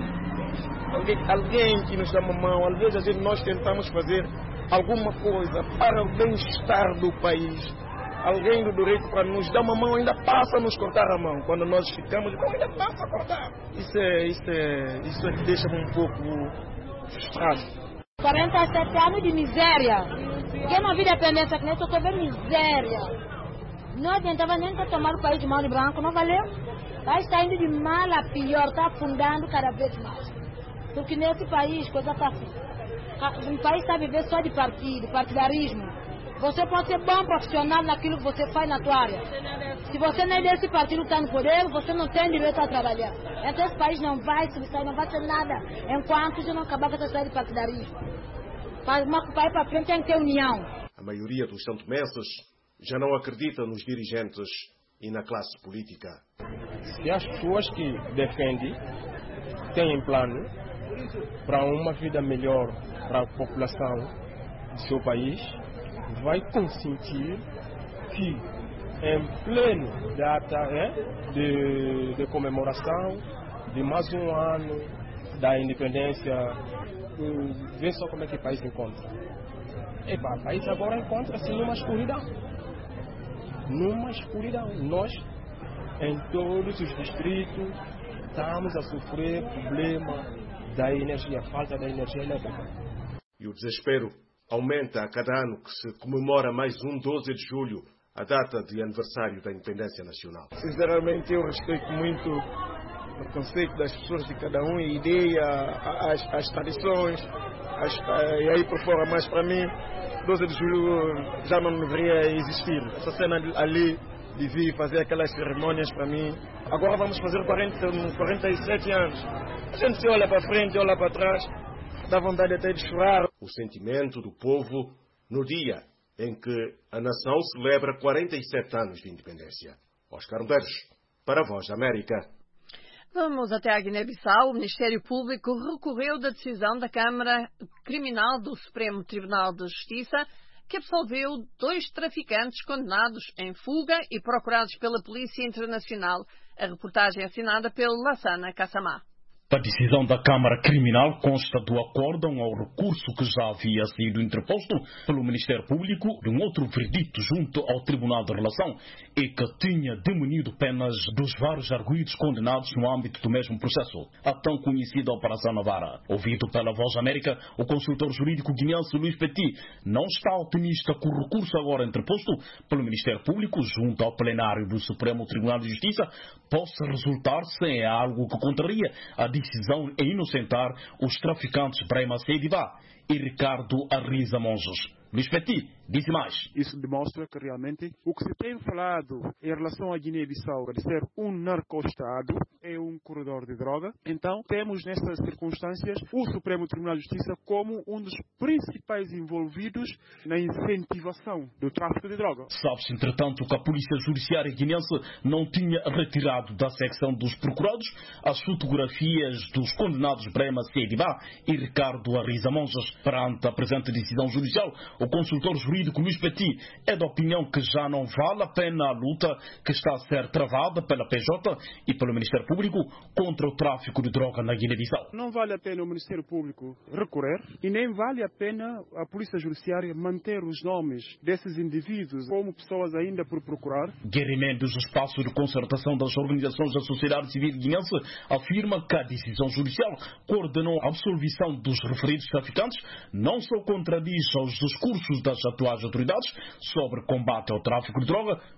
Alguém que nos dá uma mão, às vezes nós tentamos fazer alguma coisa para o bem-estar do país. Alguém do direito, quando nos dá uma mão, ainda passa a nos cortar a mão. Quando nós ficamos, então ainda passa a cortar. Isso é que deixa-me um pouco frustrado. 47 anos de miséria. Quem não viu dependência que nem eu estou vendo miséria. Não adiantava nem tomar o país de mão de branco, não valeu? Vai saindo de mal a pior, está afundando cada vez mais. Porque nesse país, coisa está assim. Um país está a viver só de partido, partidarismo. Você pode ser bom profissional naquilo que você faz na tua área. Se você nem desse partido está no poder, você não tem direito a trabalhar. Então esse país não vai subsair, não vai ter nada, enquanto já não acabar com essa história de partidarismo. Para o país para frente tem que ter união. A maioria dos santomenses já não acredita nos dirigentes e na classe política. Se as pessoas que defendem têm plano para uma vida melhor para a população do seu país, vai consentir que em pleno data de comemoração de mais um ano da independência, vê só como é que o país encontra. O país agora encontra-se numa escuridão. Numa escuridão. Nós, em todos os distritos, estamos a sofrer problema da energia, falta da energia elétrica. E o desespero aumenta a cada ano que se comemora mais um 12 de julho, a data de aniversário da independência nacional. Sinceramente, eu respeito muito o conceito das pessoas de cada um, a ideia, as tradições, e aí por fora, mas para mim, 12 de julho já não deveria existir. Essa cena ali de vir fazer aquelas cerimônias para mim. Agora vamos fazer 47 anos. A gente se olha para frente, olha para trás, dá vontade até de chorar. O sentimento do povo no dia em que a nação celebra 47 anos de independência. Oscar Medeiros, para a Voz da América. Vamos até a Guiné-Bissau. O Ministério Público recorreu da decisão da Câmara Criminal do Supremo Tribunal de Justiça, que absolveu 2 traficantes condenados em fuga e procurados pela Polícia Internacional. A reportagem é assinada pelo Lassana Kassamá. A decisão da Câmara Criminal consta do acórdão ao recurso que já havia sido interposto pelo Ministério Público de um outro verdito junto ao Tribunal de Relação e que tinha diminuído penas dos vários arguidos condenados no âmbito do mesmo processo, a tão conhecida Operação Navarra. Ouvido pela Voz América, o consultor jurídico guineense Luís Petit não está otimista que o recurso agora interposto pelo Ministério Público junto ao plenário do Supremo Tribunal de Justiça possa resultar-se em algo que contraria a decisão em inocentar os traficantes Brema Seydivá e Ricardo Arriza Monjos. Luís Petit disse mais. Isso demonstra que realmente o que se tem falado em relação à Guiné-Bissau de ser um narco-estado é um corredor de droga. Então temos nessas circunstâncias o Supremo Tribunal de Justiça como um dos principais envolvidos na incentivação do tráfico de droga. Sabe-se, entretanto, que a Polícia Judiciária guinense não tinha retirado da secção dos procurados as fotografias dos condenados Brema Seydivá e Ricardo Arriza Monjos. Perante a presente decisão judicial, o consultor jurídico Luís Petit é da opinião que já não vale a pena a luta que está a ser travada pela PJ e pelo Ministério Público contra o tráfico de droga na Guiné-Bissau. Não vale a pena o Ministério Público recorrer e nem vale a pena a Polícia Judiciária manter os nomes desses indivíduos como pessoas ainda por procurar. Guerri Mendes, do Espaço de Concertação das Organizações da Sociedade Civil Guinense, afirma que a decisão judicial que ordenou a absolvição dos referidos traficantes não só contradiz aos discursos das atuais autoridades sobre combate ao tráfico de droga,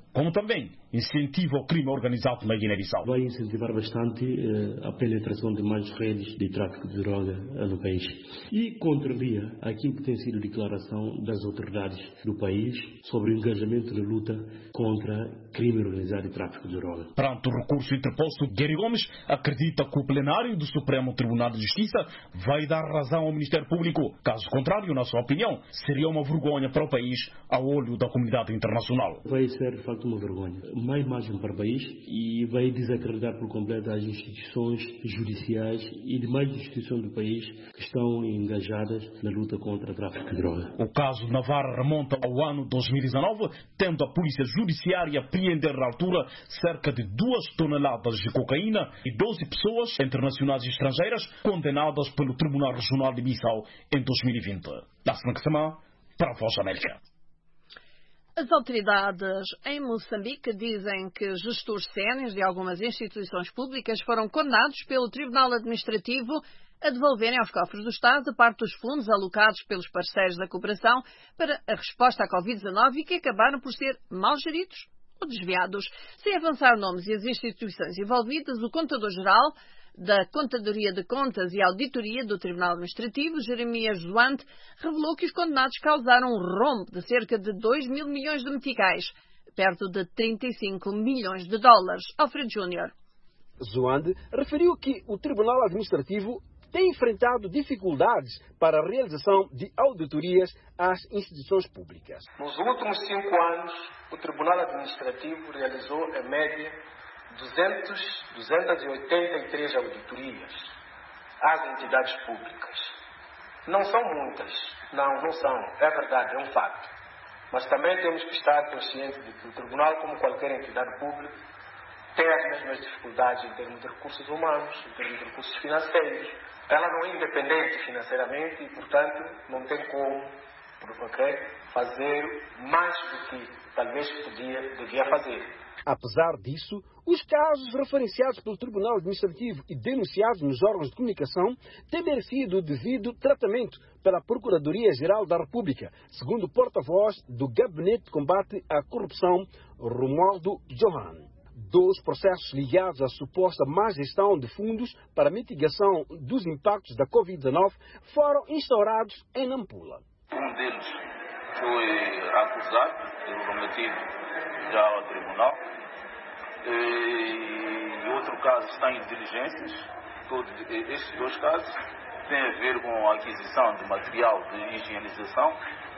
como também incentiva ao crime organizado na Guiné-Bissau. Vai incentivar bastante a penetração de mais redes de tráfico de droga no país e contraria aquilo que tem sido a declaração das autoridades do país sobre o engajamento de luta contra crime organizado e tráfico de droga. Perante o recurso interposto, Gary Gomes acredita que o plenário do Supremo Tribunal de Justiça vai dar razão ao Ministério Público. Caso contrário, na sua opinião, seria uma vergonha para o país ao olho da comunidade internacional. Vai ser, de facto, uma vergonha. Má imagem para o país e vai desacreditar por completo as instituições judiciais e demais instituições do país que estão engajadas na luta contra o tráfico de droga. O caso Navarra remonta ao ano 2019, tendo a Polícia Judiciária apreender na altura cerca de 2 toneladas de cocaína e 12 pessoas, entre nacionais e estrangeiras, condenadas pelo Tribunal Regional de Bissau em 2020. Da semana para a Voz da América. As autoridades em Moçambique dizem que gestores sénios de algumas instituições públicas foram condenados pelo Tribunal Administrativo a devolverem aos cofres do Estado parte dos fundos alocados pelos parceiros da cooperação para a resposta à Covid-19 e que acabaram por ser mal geridos ou desviados. Sem avançar nomes e as instituições envolvidas, o Contador-Geral da Contadoria de Contas e Auditoria do Tribunal Administrativo, Jeremias Zoante, revelou que os condenados causaram um rombo de cerca de 2 mil milhões de meticais, perto de 35 milhões de dólares. Alfredo Júnior. Zoante referiu que o Tribunal Administrativo tem enfrentado dificuldades para a realização de auditorias às instituições públicas. Nos últimos 5 anos, o Tribunal Administrativo realizou, em média, 283 auditorias às entidades públicas. Não são muitas, não são, é verdade, é um facto. Mas também temos que estar conscientes de que o Tribunal, como qualquer entidade pública, tem as mesmas dificuldades em termos de recursos humanos, em termos de recursos financeiros. Ela não é independente financeiramente e, portanto, não tem como fazer mais do que talvez devia fazer. Apesar disso, os casos referenciados pelo Tribunal Administrativo e denunciados nos órgãos de comunicação têm merecido o devido tratamento pela Procuradoria-Geral da República, segundo o porta-voz do Gabinete de Combate à Corrupção, Romualdo Johan. 2 processos ligados à suposta má gestão de fundos para mitigação dos impactos da Covid-19 foram instaurados em Nampula. Um deles foi acusado e remetido já ao tribunal. E outro caso está em diligências. Estes 2 casos têm a ver com a aquisição de material de higienização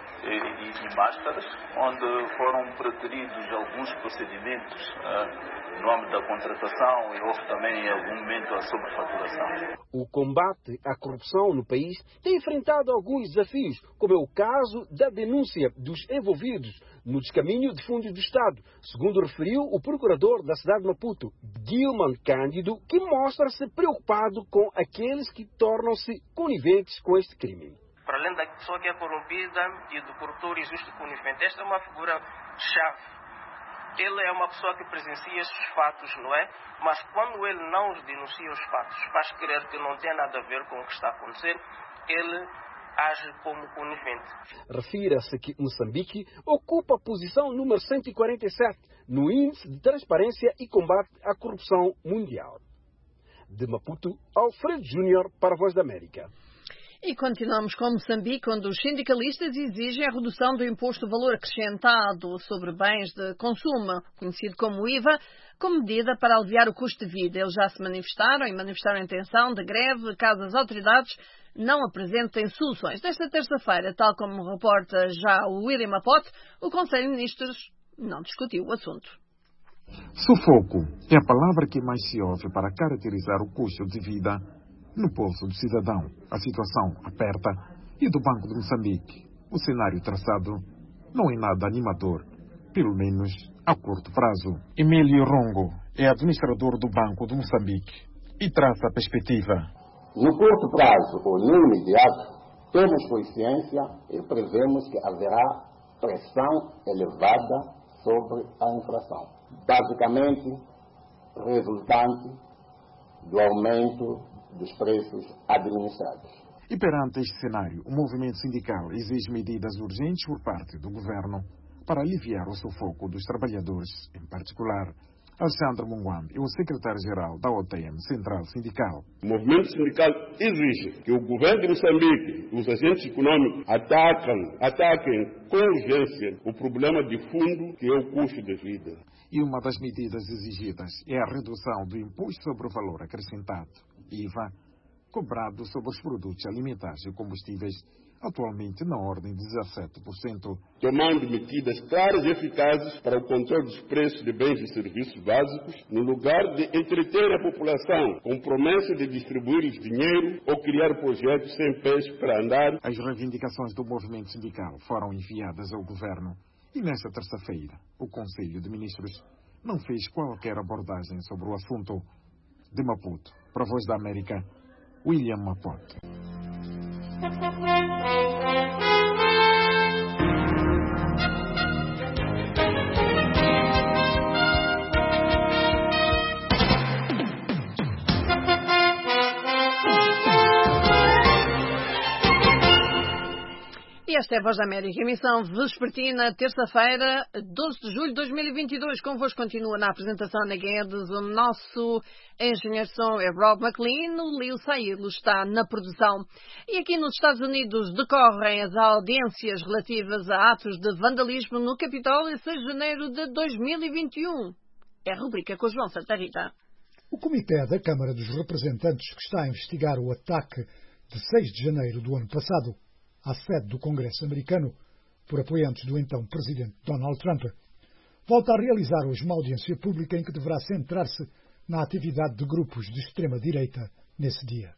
e máscaras, onde foram preteridos alguns procedimentos no âmbito da contratação e houve também em algum momento a sobrefaturação. O combate à corrupção no país tem enfrentado alguns desafios, como é o caso da denúncia dos envolvidos no descaminho de fundos do Estado, segundo referiu o procurador da cidade de Maputo, Gilman Cândido, que mostra-se preocupado com aqueles que tornam-se coniventes com este crime. Para além da pessoa que é corrompida e do corruptor injusto conivente, esta é uma figura-chave. Ele é uma pessoa que presencia esses fatos, não é? Mas quando ele não os denuncia os fatos, faz crer que não tem nada a ver com o que está a acontecer, ele age como conivente. Refira-se que Moçambique ocupa a posição número 147 no Índice de Transparência e Combate à Corrupção Mundial. De Maputo, Alfredo Júnior para a Voz da América. E continuamos com Moçambique, onde os sindicalistas exigem a redução do imposto de valor acrescentado sobre bens de consumo, conhecido como IVA, como medida para aliviar o custo de vida. Eles já se manifestaram a intenção de greve caso as autoridades não apresentem soluções. Desta terça-feira, tal como reporta já o William Apote, o Conselho de Ministros não discutiu o assunto. Sufoco é a palavra que mais se ouve para caracterizar o custo de vida no bolso do cidadão. A situação aperta e do Banco de Moçambique. O cenário traçado não é nada animador, pelo menos a curto prazo. Emílio Rongo é administrador do Banco de Moçambique e traça a perspectiva. No curto prazo ou no imediato, temos consciência e prevemos que haverá pressão elevada sobre a inflação, basicamente resultante do aumento dos preços administrados. E perante este cenário, o movimento sindical exige medidas urgentes por parte do governo para aliviar o sufoco dos trabalhadores, em particular. Alexandre Mungwambi, o secretário-geral da OTM, Central Sindical. O movimento sindical exige que o governo de Moçambique e os agentes econômicos ataquem com urgência o problema de fundo que é o custo de vida. E uma das medidas exigidas é a redução do imposto sobre o valor acrescentado, IVA, cobrado sobre os produtos alimentares e combustíveis, atualmente na ordem de 17%. Tomando medidas claras e eficazes para o controle dos preços de bens e serviços básicos, no lugar de entreter a população com promessa de distribuir dinheiro ou criar projetos sem pés para andar. As reivindicações do movimento sindical foram enviadas ao governo e nesta terça-feira o Conselho de Ministros não fez qualquer abordagem sobre o assunto. De Maputo, para a Voz da América, William Mapoto. E esta é a Voz da América, emissão vespertina, terça-feira, 12 de julho de 2022. Convosco continua na apresentação na Guedes, o nosso engenheiro de som é Rob McLean, o Leo Sailo está na produção. E aqui nos Estados Unidos decorrem as audiências relativas a atos de vandalismo no Capitólio em 6 de janeiro de 2021. É a rubrica com o João Santa Rita. O Comitê da Câmara dos Representantes, que está a investigar o ataque de 6 de janeiro do ano passado à sede do Congresso americano, por apoiantes do então Presidente Donald Trump, volta a realizar hoje uma audiência pública em que deverá centrar-se na atividade de grupos de extrema-direita nesse dia.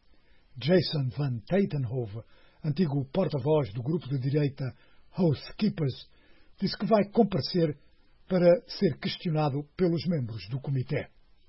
Jason Van Tatenhove, antigo porta-voz do grupo de direita Oath Keepers, disse que vai comparecer para ser questionado pelos membros do comitê.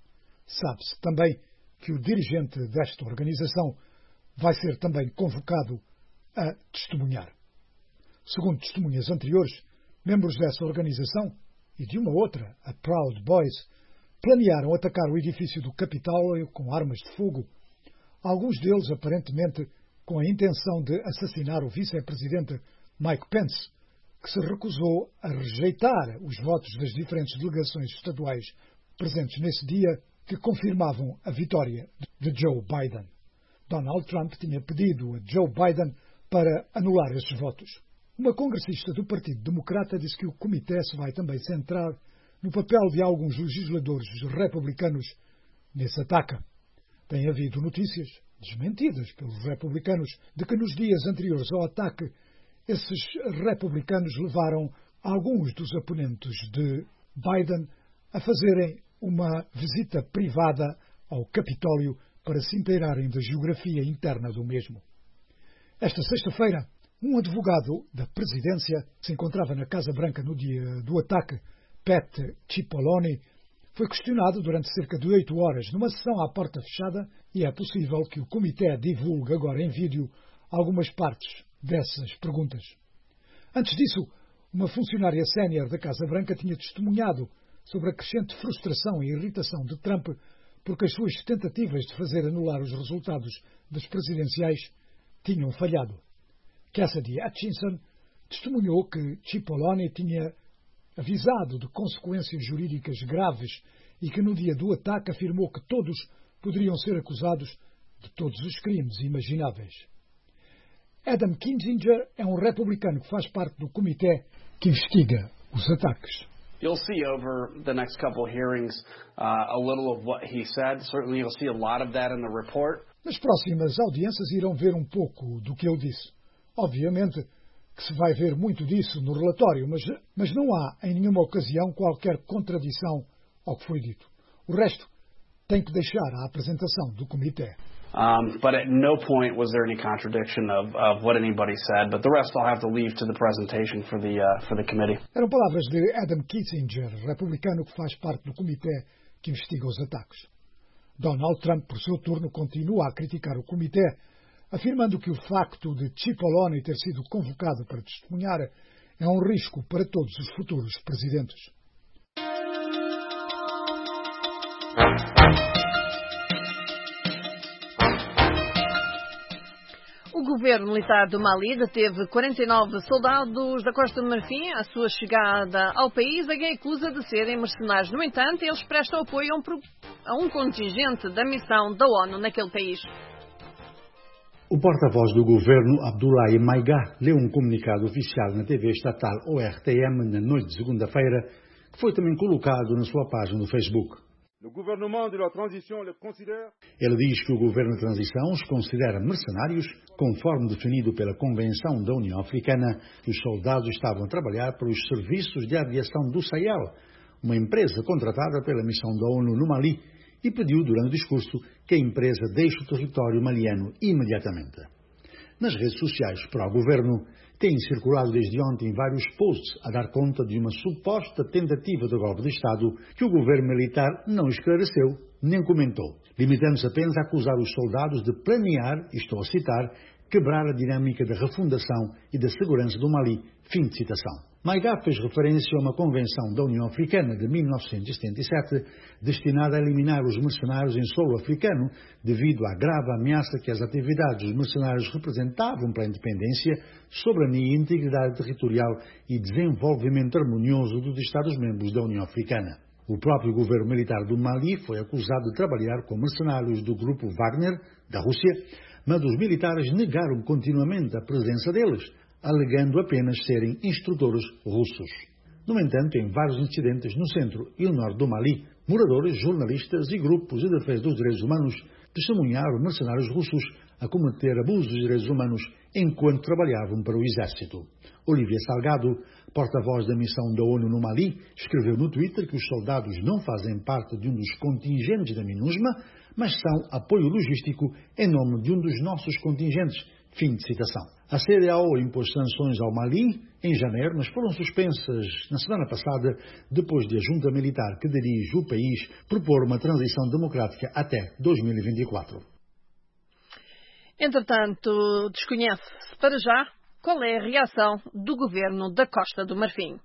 Sabe-se também que o dirigente desta organização vai ser também convocado a testemunhar. Segundo testemunhas anteriores, membros dessa organização e de uma outra, a Proud Boys, planearam atacar o edifício do Capitólio com armas de fogo, alguns deles aparentemente com a intenção de assassinar o vice-presidente Mike Pence, que se recusou a rejeitar os votos das diferentes delegações estaduais presentes nesse dia que confirmavam a vitória de Joe Biden. Donald Trump tinha pedido a Joe Biden para anular esses votos. Uma congressista do Partido Democrata disse que o comitê se vai também centrar no papel de alguns legisladores republicanos nesse ataque. Tem havido notícias, desmentidas pelos republicanos, de que nos dias anteriores ao ataque, esses republicanos levaram alguns dos oponentes de Biden a fazerem uma visita privada ao Capitólio para se inteirarem da geografia interna do mesmo. Esta sexta-feira, um advogado da presidência que se encontrava na Casa Branca no dia do ataque, Pat Cipollone, foi questionado durante cerca de 8 horas numa sessão à porta fechada e é possível que o comitê divulgue agora em vídeo algumas partes dessas perguntas. Antes disso, uma funcionária sénior da Casa Branca tinha testemunhado sobre a crescente frustração e irritação de Trump porque as suas tentativas de fazer anular os resultados das presidenciais tinham falhado. Cassidy Hutchinson testemunhou que Cipollone tinha avisado de consequências jurídicas graves e que no dia do ataque afirmou que todos poderiam ser acusados de todos os crimes imagináveis. Adam Kinzinger é um republicano que faz parte do comitê que investiga os ataques. You'll see over the next couple of hearings a little of what he said. Certainly you'll see a lot of that in the report. Nas próximas audiências irão ver um pouco do que ele disse. Obviamente que se vai ver muito disso no relatório, mas não há em nenhuma ocasião qualquer contradição ao que foi dito. O resto tem que deixar a apresentação do comitê. But at no point was there any contradiction of what anybody said. But the rest I'll have to leave to the presentation for the committee. Eram palavras de Adam Kinzinger, republicano que faz parte do comitê que investiga os ataques. Donald Trump, por seu turno, continua a criticar o comitê, afirmando que o facto de Cipollone ter sido convocado para testemunhar é um risco para todos os futuros presidentes. O O governo militar do Mali deteve 49 soldados da Costa do Marfim à sua chegada ao país, a quem acusa de serem mercenários. No entanto, eles prestam apoio a um contingente da missão da ONU naquele país. O porta-voz do governo, Abdoulaye Maïga, leu um comunicado oficial na TV estatal ORTM na noite de segunda-feira, que foi também colocado na sua página no Facebook. Ele diz que o governo de transição os considera mercenários, conforme definido pela Convenção da União Africana, que os soldados estavam a trabalhar para os serviços de aviação do Sahel, uma empresa contratada pela missão da ONU no Mali, e pediu durante o discurso que a empresa deixe o território maliano imediatamente. Nas redes sociais pró-governo, têm circulado desde ontem vários posts a dar conta de uma suposta tentativa de golpe de Estado que o governo militar não esclareceu nem comentou, limitando-se apenas a acusar os soldados de planear, e estou a citar, quebrar a dinâmica da refundação e da segurança do Mali. Fim de citação. Maïga fez referência a uma convenção da União Africana de 1977 destinada a eliminar os mercenários em solo africano devido à grave ameaça que as atividades dos mercenários representavam para a independência, soberania e integridade territorial e desenvolvimento harmonioso dos Estados-membros da União Africana. O próprio governo militar do Mali foi acusado de trabalhar com mercenários do grupo Wagner, da Rússia, mas os militares negaram continuamente a presença deles, alegando apenas serem instrutores russos. No entanto, em vários incidentes no centro e no norte do Mali, moradores, jornalistas e grupos de defesa dos direitos humanos testemunharam mercenários russos a cometer abusos de direitos humanos enquanto trabalhavam para o exército. Olivia Salgado, porta-voz da missão da ONU no Mali, escreveu no Twitter que os soldados não fazem parte de um dos contingentes da MINUSMA, mas são apoio logístico em nome de um dos nossos contingentes. Fim de citação. A CEDEAO impôs sanções ao Mali em janeiro, mas foram suspensas na semana passada, depois de a junta militar que dirige o país propor uma transição democrática até 2024. Entretanto, desconhece-se para já qual é a reação do governo da Costa do Marfim.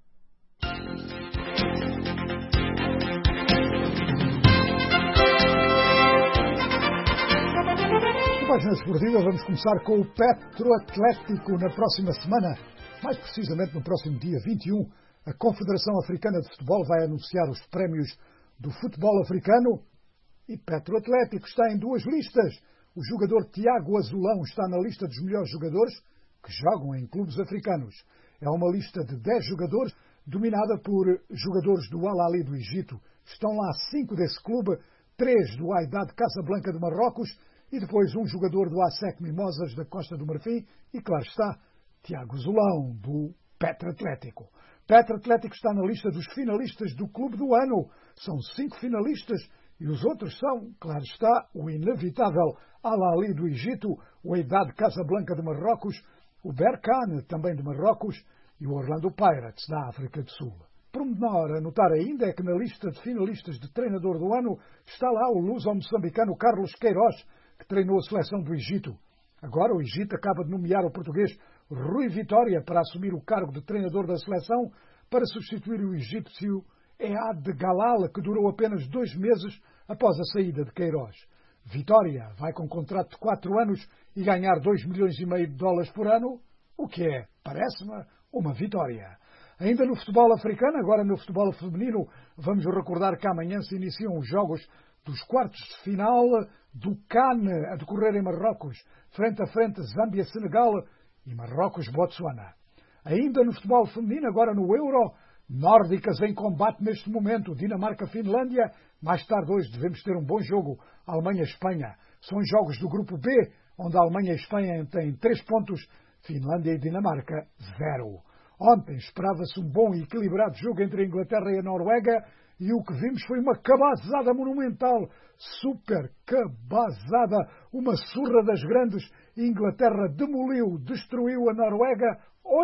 Página esportiva, vamos começar com o Petro Atlético na próxima semana. Mais precisamente no próximo dia 21, a Confederação Africana de Futebol vai anunciar os prémios do futebol africano e Petro Atlético está em duas listas. O jogador Tiago Azulão está na lista dos melhores jogadores que jogam em clubes africanos. É uma lista de 10 jogadores, dominada por jogadores do Al Ahly do Egito. Estão lá 5 desse clube, 3 do Wydad Casablanca de Marrocos, e depois um jogador do ASEC Mimosas da Costa do Marfim e, claro está, Tiago Azulão, do Petro Atlético. Petro Atlético está na lista dos finalistas do Clube do Ano. São 5 finalistas e os outros são, claro está, o inevitável Al Ahly do Egito, o Wydad Casablanca de Marrocos, o Berkane, também de Marrocos, e o Orlando Pirates, da África do Sul. Pormenor a notar ainda é que na lista de finalistas de treinador do ano está lá o luso-moçambicano Carlos Queiroz, que treinou a seleção do Egito. Agora o Egito acaba de nomear o português Rui Vitória para assumir o cargo de treinador da seleção para substituir o egípcio Ead Galal, que durou apenas 2 meses após a saída de Queiroz. Vitória vai com contrato de 4 anos e ganhar $2,5 milhões por ano, o que é, parece-me, uma vitória. Ainda no futebol africano, agora no futebol feminino, vamos recordar que amanhã se iniciam os jogos dos quartos de final do CAN a decorrer em Marrocos, frente a frente Zâmbia-Senegal e Marrocos-Botsuana. Ainda no futebol feminino, agora no Euro, nórdicas em combate neste momento, Dinamarca-Finlândia, mais tarde hoje devemos ter um bom jogo, Alemanha-Espanha. São jogos do grupo B, onde a Alemanha e a Espanha têm 3 pontos, Finlândia e Dinamarca 0. Ontem esperava-se um bom e equilibrado jogo entre a Inglaterra e a Noruega, e o que vimos foi uma cabazada monumental, super cabazada, uma surra das grandes. Inglaterra demoliu, destruiu a Noruega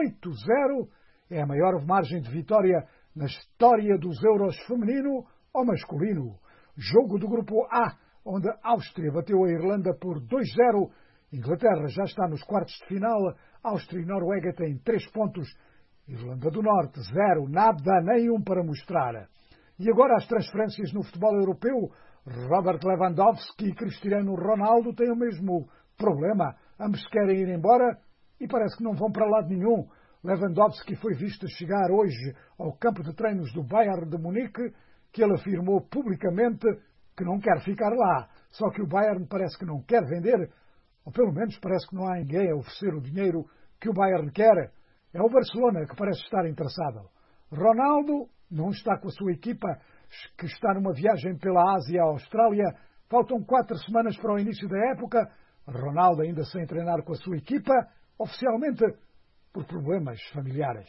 8-0. É a maior margem de vitória na história dos Euros feminino ou masculino. Jogo do grupo A, onde a Áustria bateu a Irlanda por 2-0. Inglaterra já está nos quartos de final. Áustria e Noruega têm 3 pontos. Irlanda do Norte 0, nada, nenhum para mostrar. E agora as transferências no futebol europeu. Robert Lewandowski e Cristiano Ronaldo têm o mesmo problema. Ambos querem ir embora e parece que não vão para lado nenhum. Lewandowski foi visto chegar hoje ao campo de treinos do Bayern de Munique, que ele afirmou publicamente que não quer ficar lá. Só que o Bayern parece que não quer vender, ou pelo menos parece que não há ninguém a oferecer o dinheiro que o Bayern quer. É o Barcelona que parece estar interessado. Ronaldo não está com a sua equipa, que está numa viagem pela Ásia à Austrália. Faltam 4 semanas para o início da época. Ronaldo ainda sem treinar com a sua equipa, oficialmente por problemas familiares.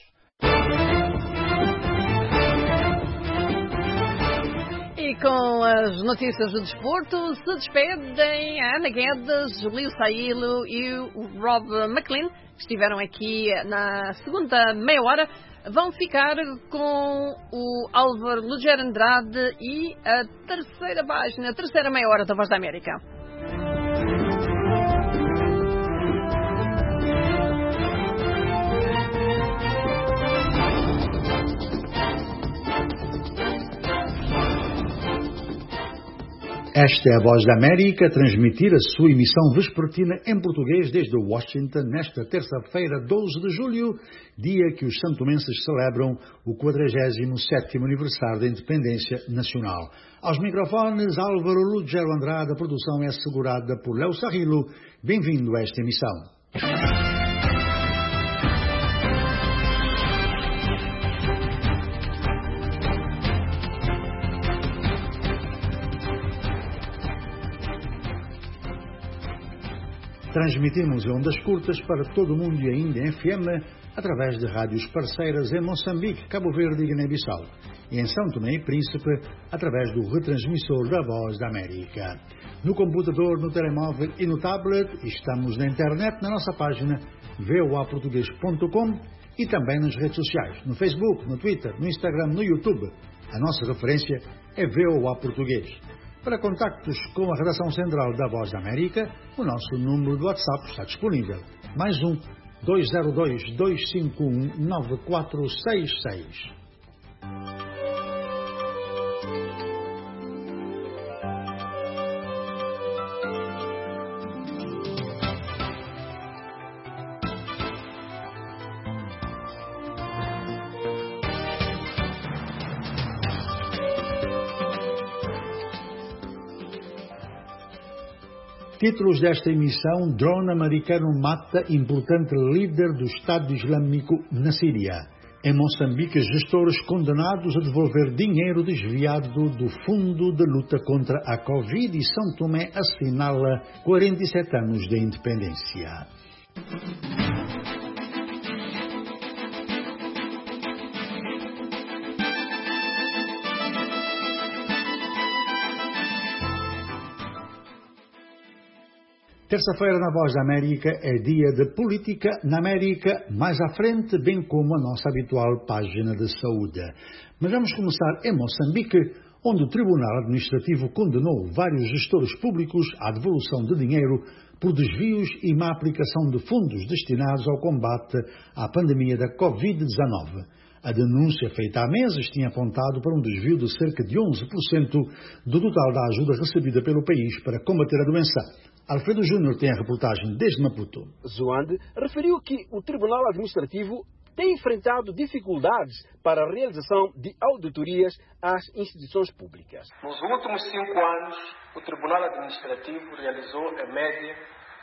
E com as notícias do desporto se despedem a Ana Guedes, o Leo Sailo e o Rob McLean, que estiveram aqui na segunda meia hora. Vão ficar com o Álvaro Luger Andrade e a terceira página, a terceira meia hora da Voz da América. Esta é a Voz da América, a transmitir a sua emissão vespertina em português desde Washington, nesta terça-feira, 12 de julho, dia que os santomenses celebram o 47º aniversário da independência nacional. Aos microfones, Álvaro Lugero Andrade, a produção é assegurada por Léo Sarrilo. Bem-vindo a esta emissão. Transmitimos em ondas curtas para todo o mundo e ainda em FM, através de rádios parceiras em Moçambique, Cabo Verde e Guiné-Bissau. E em São Tomé e Príncipe, através do retransmissor da Voz da América. No computador, no telemóvel e no tablet, estamos na internet, na nossa página voaportugues.com e também nas redes sociais, no Facebook, no Twitter, no Instagram, no YouTube. A nossa referência é VOA Português. Para contactos com a redação central da Voz da América, o nosso número de WhatsApp está disponível. Mais 202-251-9466. Títulos desta emissão: drone americano mata importante líder do Estado Islâmico na Síria. Em Moçambique, gestores condenados a devolver dinheiro desviado do Fundo de Luta contra a Covid e São Tomé assinala 47 anos de independência. Terça-feira na Voz da América é dia de política na América, mais à frente, bem como a nossa habitual página de saúde. Mas vamos começar em Moçambique, onde o Tribunal Administrativo condenou vários gestores públicos à devolução de dinheiro por desvios e má aplicação de fundos destinados ao combate à pandemia da Covid-19. A denúncia feita há meses tinha apontado para um desvio de cerca de 11% do total da ajuda recebida pelo país para combater a doença. Alfredo Júnior tem a reportagem desde Maputo. Zoande referiu que o Tribunal Administrativo tem enfrentado dificuldades para a realização de auditorias às instituições públicas. Nos últimos 5 anos, o Tribunal Administrativo realizou, em média,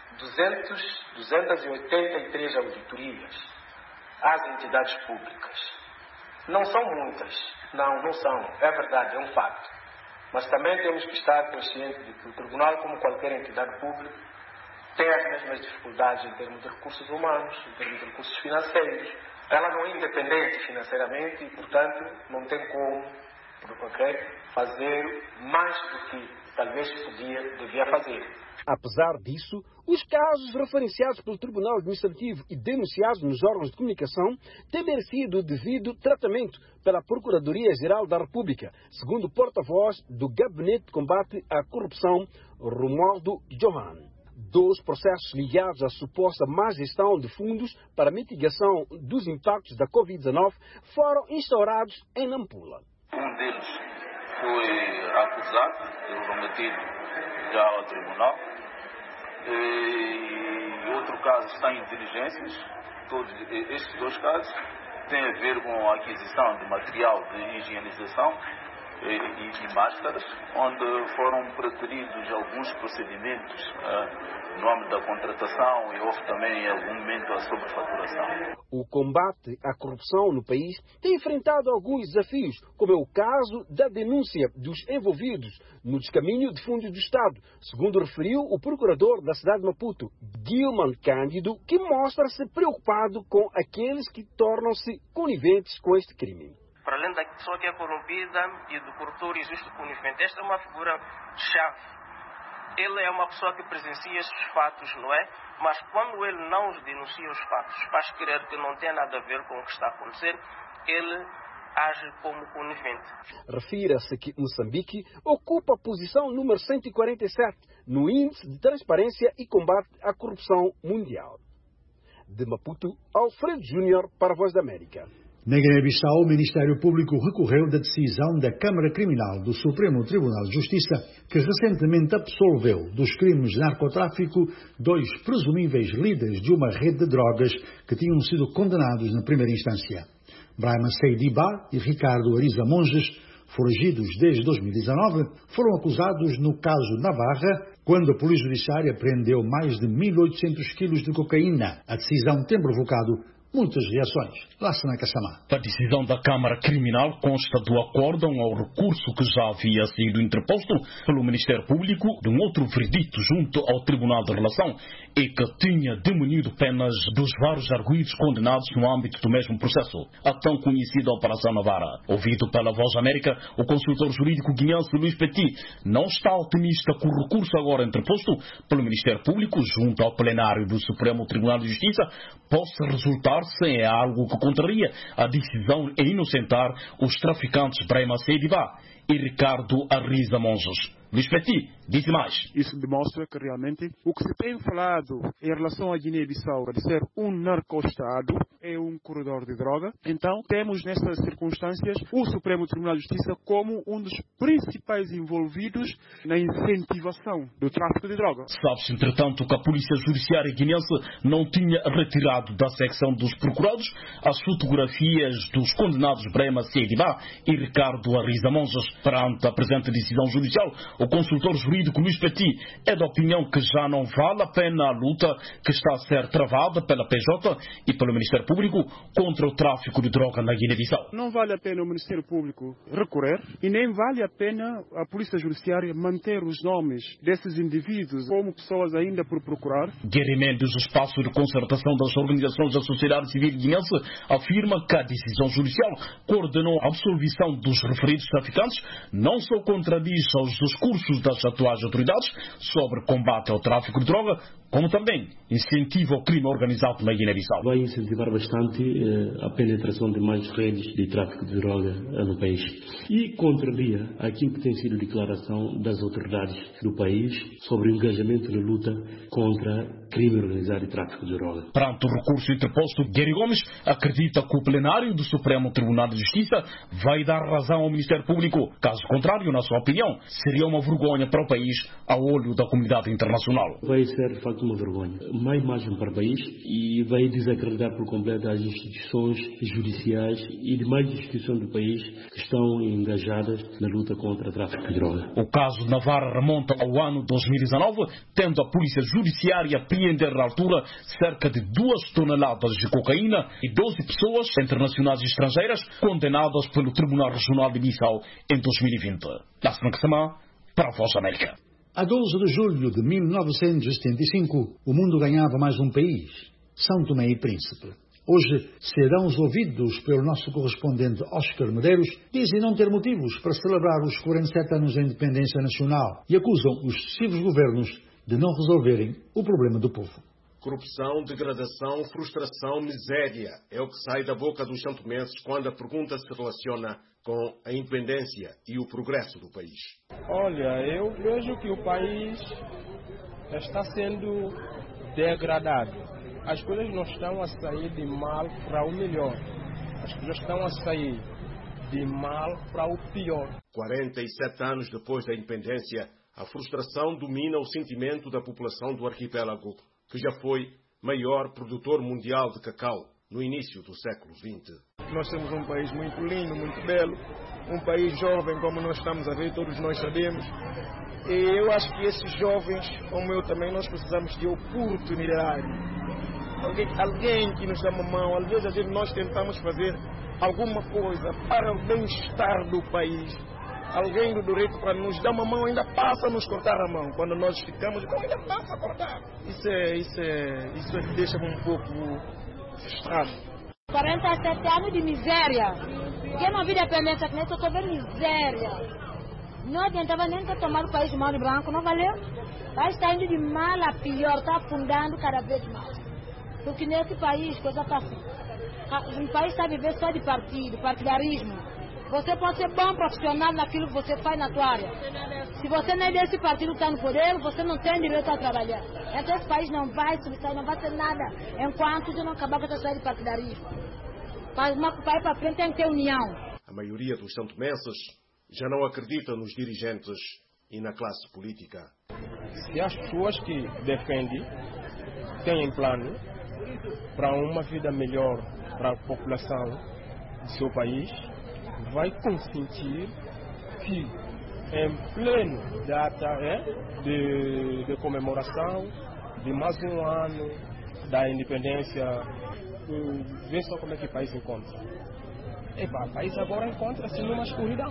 283 auditorias às entidades públicas. Não são muitas, não são, é verdade, é um facto. Mas também temos que estar conscientes de que o Tribunal, como qualquer entidade pública, tem as mesmas dificuldades em termos de recursos humanos, em termos de recursos financeiros. Ela não é independente financeiramente e, portanto, não tem como fazer mais do que talvez devia fazer. Apesar disso, os casos referenciados pelo Tribunal Administrativo e denunciados nos órgãos de comunicação têm merecido o devido tratamento pela Procuradoria-Geral da República, segundo o porta-voz do Gabinete de Combate à Corrupção, Romualdo Johan. 2 processos ligados à suposta má gestão de fundos para mitigação dos impactos da Covid-19 foram instaurados em Nampula. Um deles foi acusado e remetido já ao tribunal. E E outro caso está em diligências. Todos estes dois casos têm a ver com a aquisição de material de higienização e máscaras, onde foram preteridos alguns procedimentos no âmbito da contratação e houve também em algum momento a sobrefaturação. O combate à corrupção no país tem enfrentado alguns desafios, como é o caso da denúncia dos envolvidos no descaminho de fundos do Estado, segundo referiu o procurador da cidade de Maputo, Gilman Cândido, que mostra-se preocupado com aqueles que tornam-se coniventes com este crime. Para além da pessoa que é corrompida e do corretor injusto conivente, esta é uma figura-chave. Ele é uma pessoa que presencia esses fatos, não é? Mas quando ele não os denuncia os fatos, faz crer que não tem nada a ver com o que está a acontecer, ele age como conivente. Refira-se que Moçambique ocupa a posição número 147 no Índice de Transparência e Combate à Corrupção Mundial. De Maputo, Alfredo Júnior para a Voz da América. Na Guiné-Bissau, o Ministério Público recorreu da decisão da Câmara Criminal do Supremo Tribunal de Justiça, que recentemente absolveu dos crimes de narcotráfico 2 presumíveis líderes de uma rede de drogas que tinham sido condenados na primeira instância. Brahma Seidiba e Ricardo Ariza Monges, foragidos desde 2019, foram acusados no caso Navarra, quando a Polícia Judiciária prendeu mais de 1.800 quilos de cocaína. A decisão tem provocado muitas reações. Lassana Kassamá. A decisão da Câmara Criminal consta do acórdão ao recurso que já havia sido interposto pelo Ministério Público de um outro veredito junto ao Tribunal de Relação e que tinha diminuído penas dos vários arguidos condenados no âmbito do mesmo processo. A tão conhecida Operação Navarra. Ouvido pela Voz América, o consultor jurídico guineense Luís Petit não está otimista que o recurso agora interposto pelo Ministério Público junto ao plenário do Supremo Tribunal de Justiça possa resultar sem algo que contraria a decisão em inocentar os traficantes Brahma Seidiba e Ricardo Ariza Monges. Luís Petit disse mais. Isso demonstra que realmente o que se tem falado em relação à Guiné-Bissau de ser um narco-estado é um corredor de droga. Então temos nessas circunstâncias o Supremo Tribunal de Justiça como um dos principais envolvidos na incentivação do tráfico de droga. Sabe-se, entretanto, que a Polícia Judiciária guinense não tinha retirado da secção dos procurados as fotografias dos condenados Brahma Seidiba e Ricardo Ariza Monges. Perante a presente decisão judicial, o consultor jurídico Luís Petit é da opinião que já não vale a pena a luta que está a ser travada pela PJ e pelo Ministério Público contra o tráfico de droga na Guiné-Bissau. Não vale a pena o Ministério Público recorrer e nem vale a pena a Polícia Judiciária manter os nomes desses indivíduos como pessoas ainda por procurar. Gary Mendes, o espaço de concertação das organizações da sociedade civil guinense, afirma que a decisão judicial coordenou a absolvição dos referidos traficantes, não só contradiz aos discursos das atuais autoridades sobre combate ao tráfico de droga, como também incentiva o crime organizado na Guiné-Bissau. Vai incentivar bastante a penetração de mais redes de tráfico de droga no país e contraria aquilo que tem sido a declaração das autoridades do país sobre o engajamento na luta contra crime organizado e tráfico de droga. Perante o recurso interposto, Gary Gomes acredita que o plenário do Supremo Tribunal de Justiça vai dar razão ao Ministério Público. Caso contrário, na sua opinião, seria uma vergonha para o país ao olho da comunidade internacional. Vai ser, de facto, uma vergonha. Má imagem para o país e vai desacreditar por completo as instituições judiciais e demais instituições do país que estão engajadas na luta contra o tráfico de droga. O caso Navarra remonta ao ano 2019, tendo a Polícia Judiciária apreender na altura cerca de 2 toneladas de cocaína e 12 pessoas, entre nacionais e estrangeiras, condenadas pelo Tribunal Regional de Bissau em 2020. Lassana Kassamá, para a Voz da América. A 12 de julho de 1975, o mundo ganhava mais um país, São Tomé e Príncipe. Hoje, serão ouvidos pelo nosso correspondente Oscar Medeiros, dizem não ter motivos para celebrar os 47 anos da independência nacional e acusam os sucessivos governos de não resolverem o problema do povo. Corrupção, degradação, frustração, miséria é o que sai da boca dos santomenses quando a pergunta se relaciona com a independência e o progresso do país. Olha, eu vejo que o país está sendo degradado. As coisas não estão a sair de mal para o melhor. As coisas estão a sair de mal para o pior. 47 anos depois da independência, a frustração domina o sentimento da população do arquipélago que já foi maior produtor mundial de cacau no início do século XX. Nós temos um país muito lindo, muito belo, um país jovem, como nós estamos a ver, todos nós sabemos. E eu acho que esses jovens, como eu também, nós precisamos de oportunidade. Alguém que nos dá uma mão. Às vezes nós tentamos fazer alguma coisa para o bem-estar do país. Alguém do direito para nos dar uma mão ainda passa a nos cortar a mão. Quando nós ficamos, ainda passa a cortar. Isso é que deixa-me um pouco frustrado. 47 anos de miséria. Quem não viu dependência que nem eu estou vendo miséria. Não adiantava nem ter tomado o país de mão de branco, não valeu? Vai estar indo de mal a pior, está afundando cada vez mais. Porque nesse país, coisa está assim. O país está a viver só de partidarismo. Você pode ser bom profissional naquilo que você faz na tua área. Se você não é desse partido que está no poder, você não tem direito a trabalhar. Então esse país não vai subir, não vai ser nada enquanto você não acabar com essa história de partidarismo. Para o país para frente tem que ter união. A maioria dos santomenses já não acredita nos dirigentes e na classe política. Se as pessoas que defendem têm plano para uma vida melhor para a população do seu país, vai consentir que em pleno data de comemoração de mais um ano da independência, vê só como é que o país encontra. O país agora encontra-se numa escuridão.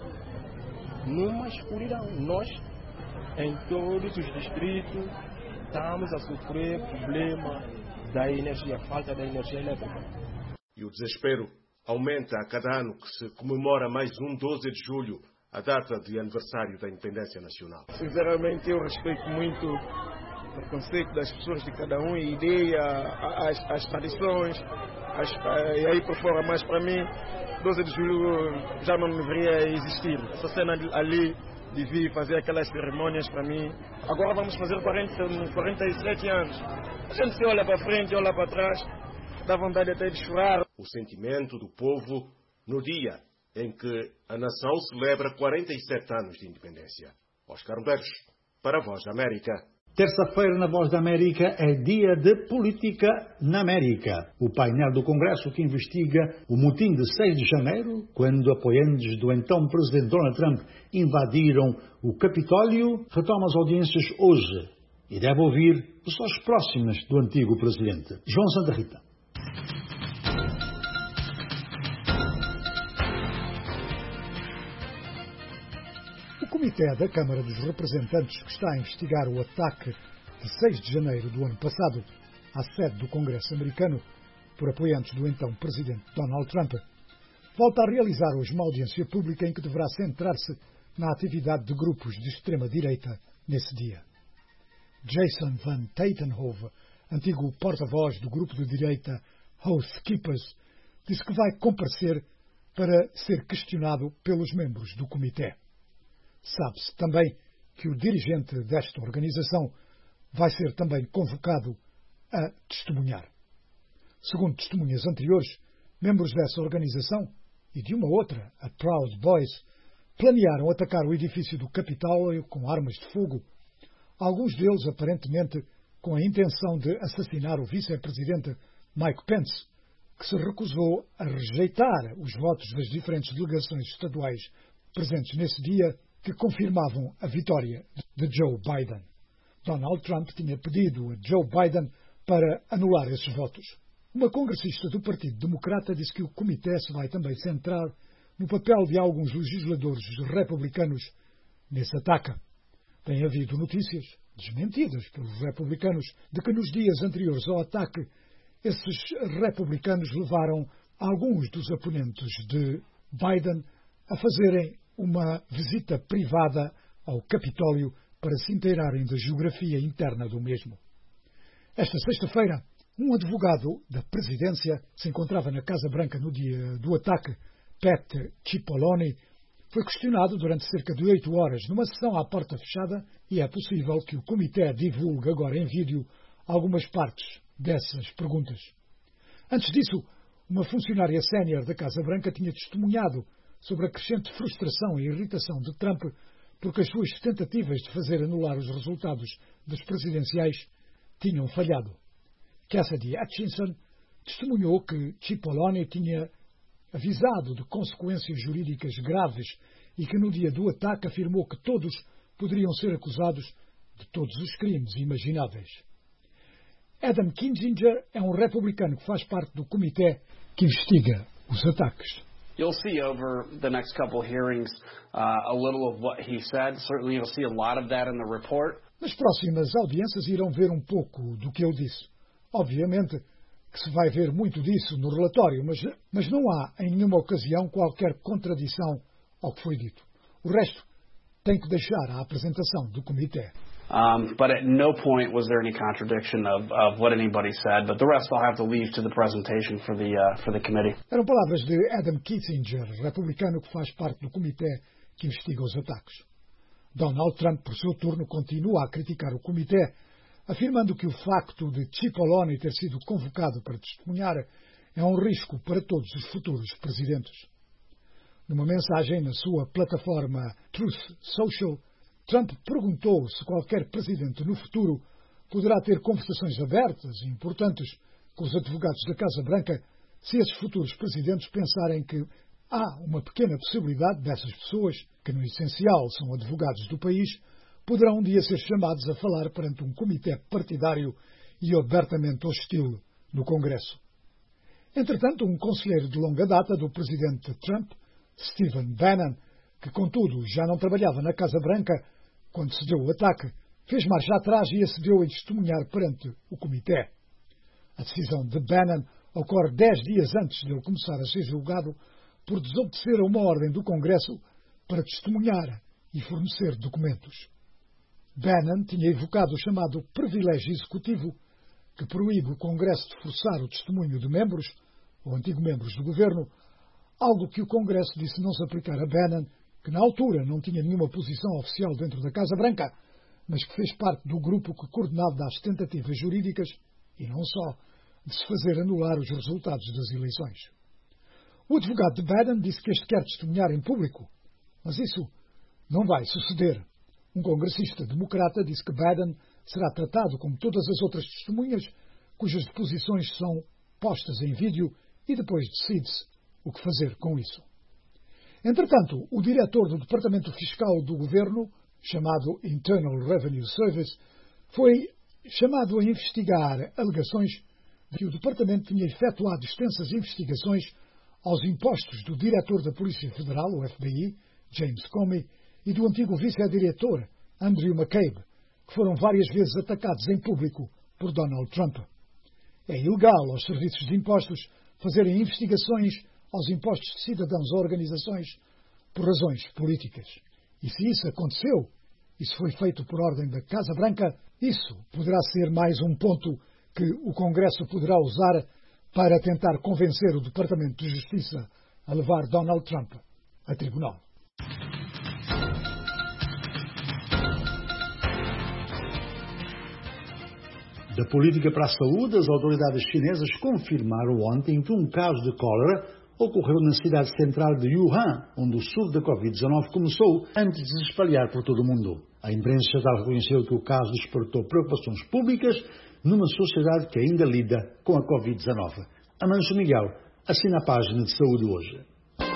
Nós, em todos os distritos, estamos a sofrer problema da energia, falta da energia elétrica. E o desespero aumenta a cada ano que se comemora mais um 12 de julho, a data de aniversário da independência nacional. Sinceramente, eu respeito muito o conceito das pessoas de cada um, a ideia, as tradições, e aí por fora, mas para mim, 12 de julho já não deveria existir. Essa cena ali de vir fazer aquelas cerimônias para mim. Agora vamos fazer 47 anos. A gente se olha para frente, olha para trás, dá vontade até de chorar. O sentimento do povo no dia em que a nação celebra 47 anos de independência. Oscar Medeiros, para a Voz da América. Terça-feira, na Voz da América, é dia de política na América. O painel do Congresso que investiga o motim de 6 de janeiro, quando apoiantes do então presidente Donald Trump invadiram o Capitólio, retoma as audiências hoje e deve ouvir pessoas próximas do antigo presidente. João Santa Rita. O Comitê da Câmara dos Representantes, que está a investigar o ataque de 6 de janeiro do ano passado à sede do Congresso americano por apoiantes do então presidente Donald Trump, volta a realizar hoje uma audiência pública em que deverá centrar-se na atividade de grupos de extrema-direita nesse dia. Jason Van Tatenhove, antigo porta-voz do grupo de direita Oath Keepers, disse que vai comparecer para ser questionado pelos membros do comitê. Sabe-se também que o dirigente desta organização vai ser também convocado a testemunhar. Segundo testemunhas anteriores, membros dessa organização e de uma outra, a Proud Boys, planearam atacar o edifício do Capitólio com armas de fogo, alguns deles aparentemente com a intenção de assassinar o vice-presidente Mike Pence, que se recusou a rejeitar os votos das diferentes delegações estaduais presentes nesse dia, que confirmavam a vitória de Joe Biden. Donald Trump tinha pedido a Joe Biden para anular esses votos. Uma congressista do Partido Democrata disse que o comitê se vai também centrar no papel de alguns legisladores republicanos nesse ataque. Tem havido notícias, desmentidas pelos republicanos, de que nos dias anteriores ao ataque, esses republicanos levaram alguns dos oponentes de Biden a fazerem uma visita privada ao Capitólio para se inteirarem da geografia interna do mesmo. Esta sexta-feira, um advogado da presidência se encontrava na Casa Branca no dia do ataque, Pat Cipollone, foi questionado durante cerca de 8 horas numa sessão à porta fechada e é possível que o comitê divulgue agora em vídeo algumas partes dessas perguntas. Antes disso, uma funcionária sénior da Casa Branca tinha testemunhado sobre a crescente frustração e irritação de Trump porque as suas tentativas de fazer anular os resultados das presidenciais tinham falhado. Cassidy Hutchinson testemunhou que Cipollone tinha avisado de consequências jurídicas graves e que no dia do ataque afirmou que todos poderiam ser acusados de todos os crimes imagináveis. Adam Kinzinger é um republicano que faz parte do comitê que investiga os ataques. You'll see over the next couple hearings a little of what he said. Certainly you'll see a lot of that in the report. Nas próximas audiências irão ver um pouco do que ele disse. Obviamente que se vai ver muito disso no relatório, mas não há em nenhuma ocasião qualquer contradição ao que foi dito. O resto tem que deixar à apresentação do comitê. But at no point was there any contradiction of what anybody said. But the rest I'll have to leave to the presentation for the committee. Eram palavras de Adam Kinzinger, republicano que faz parte do comitê que investiga os ataques. Donald Trump, por seu turno, continua a criticar o comitê, afirmando que o facto de Cipollone ter sido convocado para testemunhar é um risco para todos os futuros presidentes. Numa mensagem na sua plataforma Truth Social, Trump perguntou se qualquer presidente no futuro poderá ter conversações abertas e importantes com os advogados da Casa Branca se esses futuros presidentes pensarem que há uma pequena possibilidade dessas pessoas, que no essencial são advogados do país, poderão um dia ser chamados a falar perante um comitê partidário e abertamente hostil no Congresso. Entretanto, um conselheiro de longa data do presidente Trump, Stephen Bannon, que contudo já não trabalhava na Casa Branca quando se deu o ataque, fez marcha atrás e acedeu a testemunhar perante o comitê. A decisão de Bannon ocorre 10 dias antes de ele começar a ser julgado por desobedecer a uma ordem do Congresso para testemunhar e fornecer documentos. Bannon tinha evocado o chamado privilégio executivo, que proíbe o Congresso de forçar o testemunho de membros, ou antigos membros do governo, algo que o Congresso disse não se aplicar a Bannon, que na altura não tinha nenhuma posição oficial dentro da Casa Branca, mas que fez parte do grupo que coordenava as tentativas jurídicas, e não só, de se fazer anular os resultados das eleições. O advogado de Bannon disse que este quer testemunhar em público, mas isso não vai suceder. Um congressista democrata disse que Bannon será tratado como todas as outras testemunhas, cujas deposições são postas em vídeo e depois decide-se o que fazer com isso. Entretanto, o diretor do Departamento Fiscal do Governo, chamado Internal Revenue Service, foi chamado a investigar alegações de que o Departamento tinha efetuado extensas investigações aos impostos do diretor da Polícia Federal, o FBI, James Comey, e do antigo vice-diretor, Andrew McCabe, que foram várias vezes atacados em público por Donald Trump. É ilegal aos serviços de impostos fazerem investigações aos impostos de cidadãos ou organizações por razões políticas. E se isso aconteceu, e se foi feito por ordem da Casa Branca, isso poderá ser mais um ponto que o Congresso poderá usar para tentar convencer o Departamento de Justiça a levar Donald Trump a tribunal. Da política para a saúde, as autoridades chinesas confirmaram ontem que um caso de cólera ocorreu na cidade central de Wuhan, onde o surto da Covid-19 começou antes de se espalhar por todo o mundo. A imprensa estatal reconheceu que o caso despertou preocupações públicas numa sociedade que ainda lida com a Covid-19. Amanso Miguel assina a página de saúde hoje.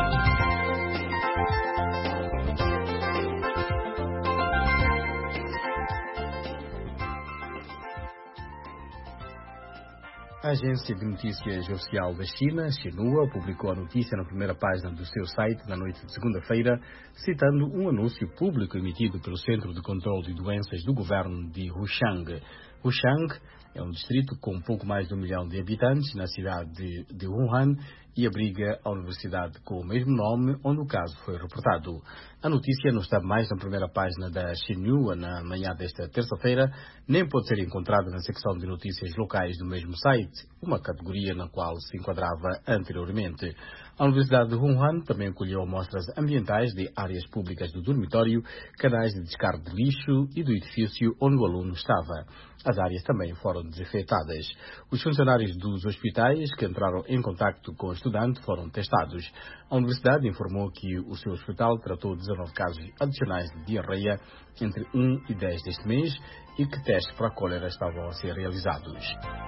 A agência de notícias oficial da China, Xinhua, publicou a notícia na primeira página do seu site na noite de segunda-feira, citando um anúncio público emitido pelo Centro de Controlo de Doenças do governo de Huxiang. Huxiang é um distrito com pouco mais de 1 milhão de habitantes na cidade de Wuhan e abriga a universidade com o mesmo nome onde o caso foi reportado. A notícia não está mais na primeira página da Xinhua na manhã desta terça-feira, nem pode ser encontrada na secção de notícias locais do mesmo site, uma categoria na qual se enquadrava anteriormente. A Universidade de Wuhan também acolheu amostras ambientais de áreas públicas do dormitório, canais de descarga de lixo e do edifício onde o aluno estava. As áreas também foram desafetadas. Os funcionários dos hospitais que entraram em contacto com estudantes estudante foram testados. A universidade informou que o seu hospital tratou 19 casos adicionais de diarreia entre 1 e 10 deste mês e que testes para a cólera estavam a ser realizados.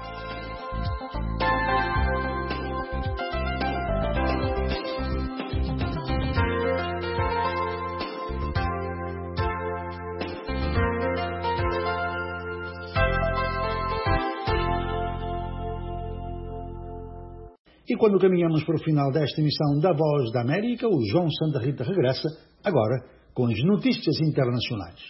E quando caminhamos para o final desta emissão da Voz da América, o João Santa Rita regressa, agora, com as notícias internacionais.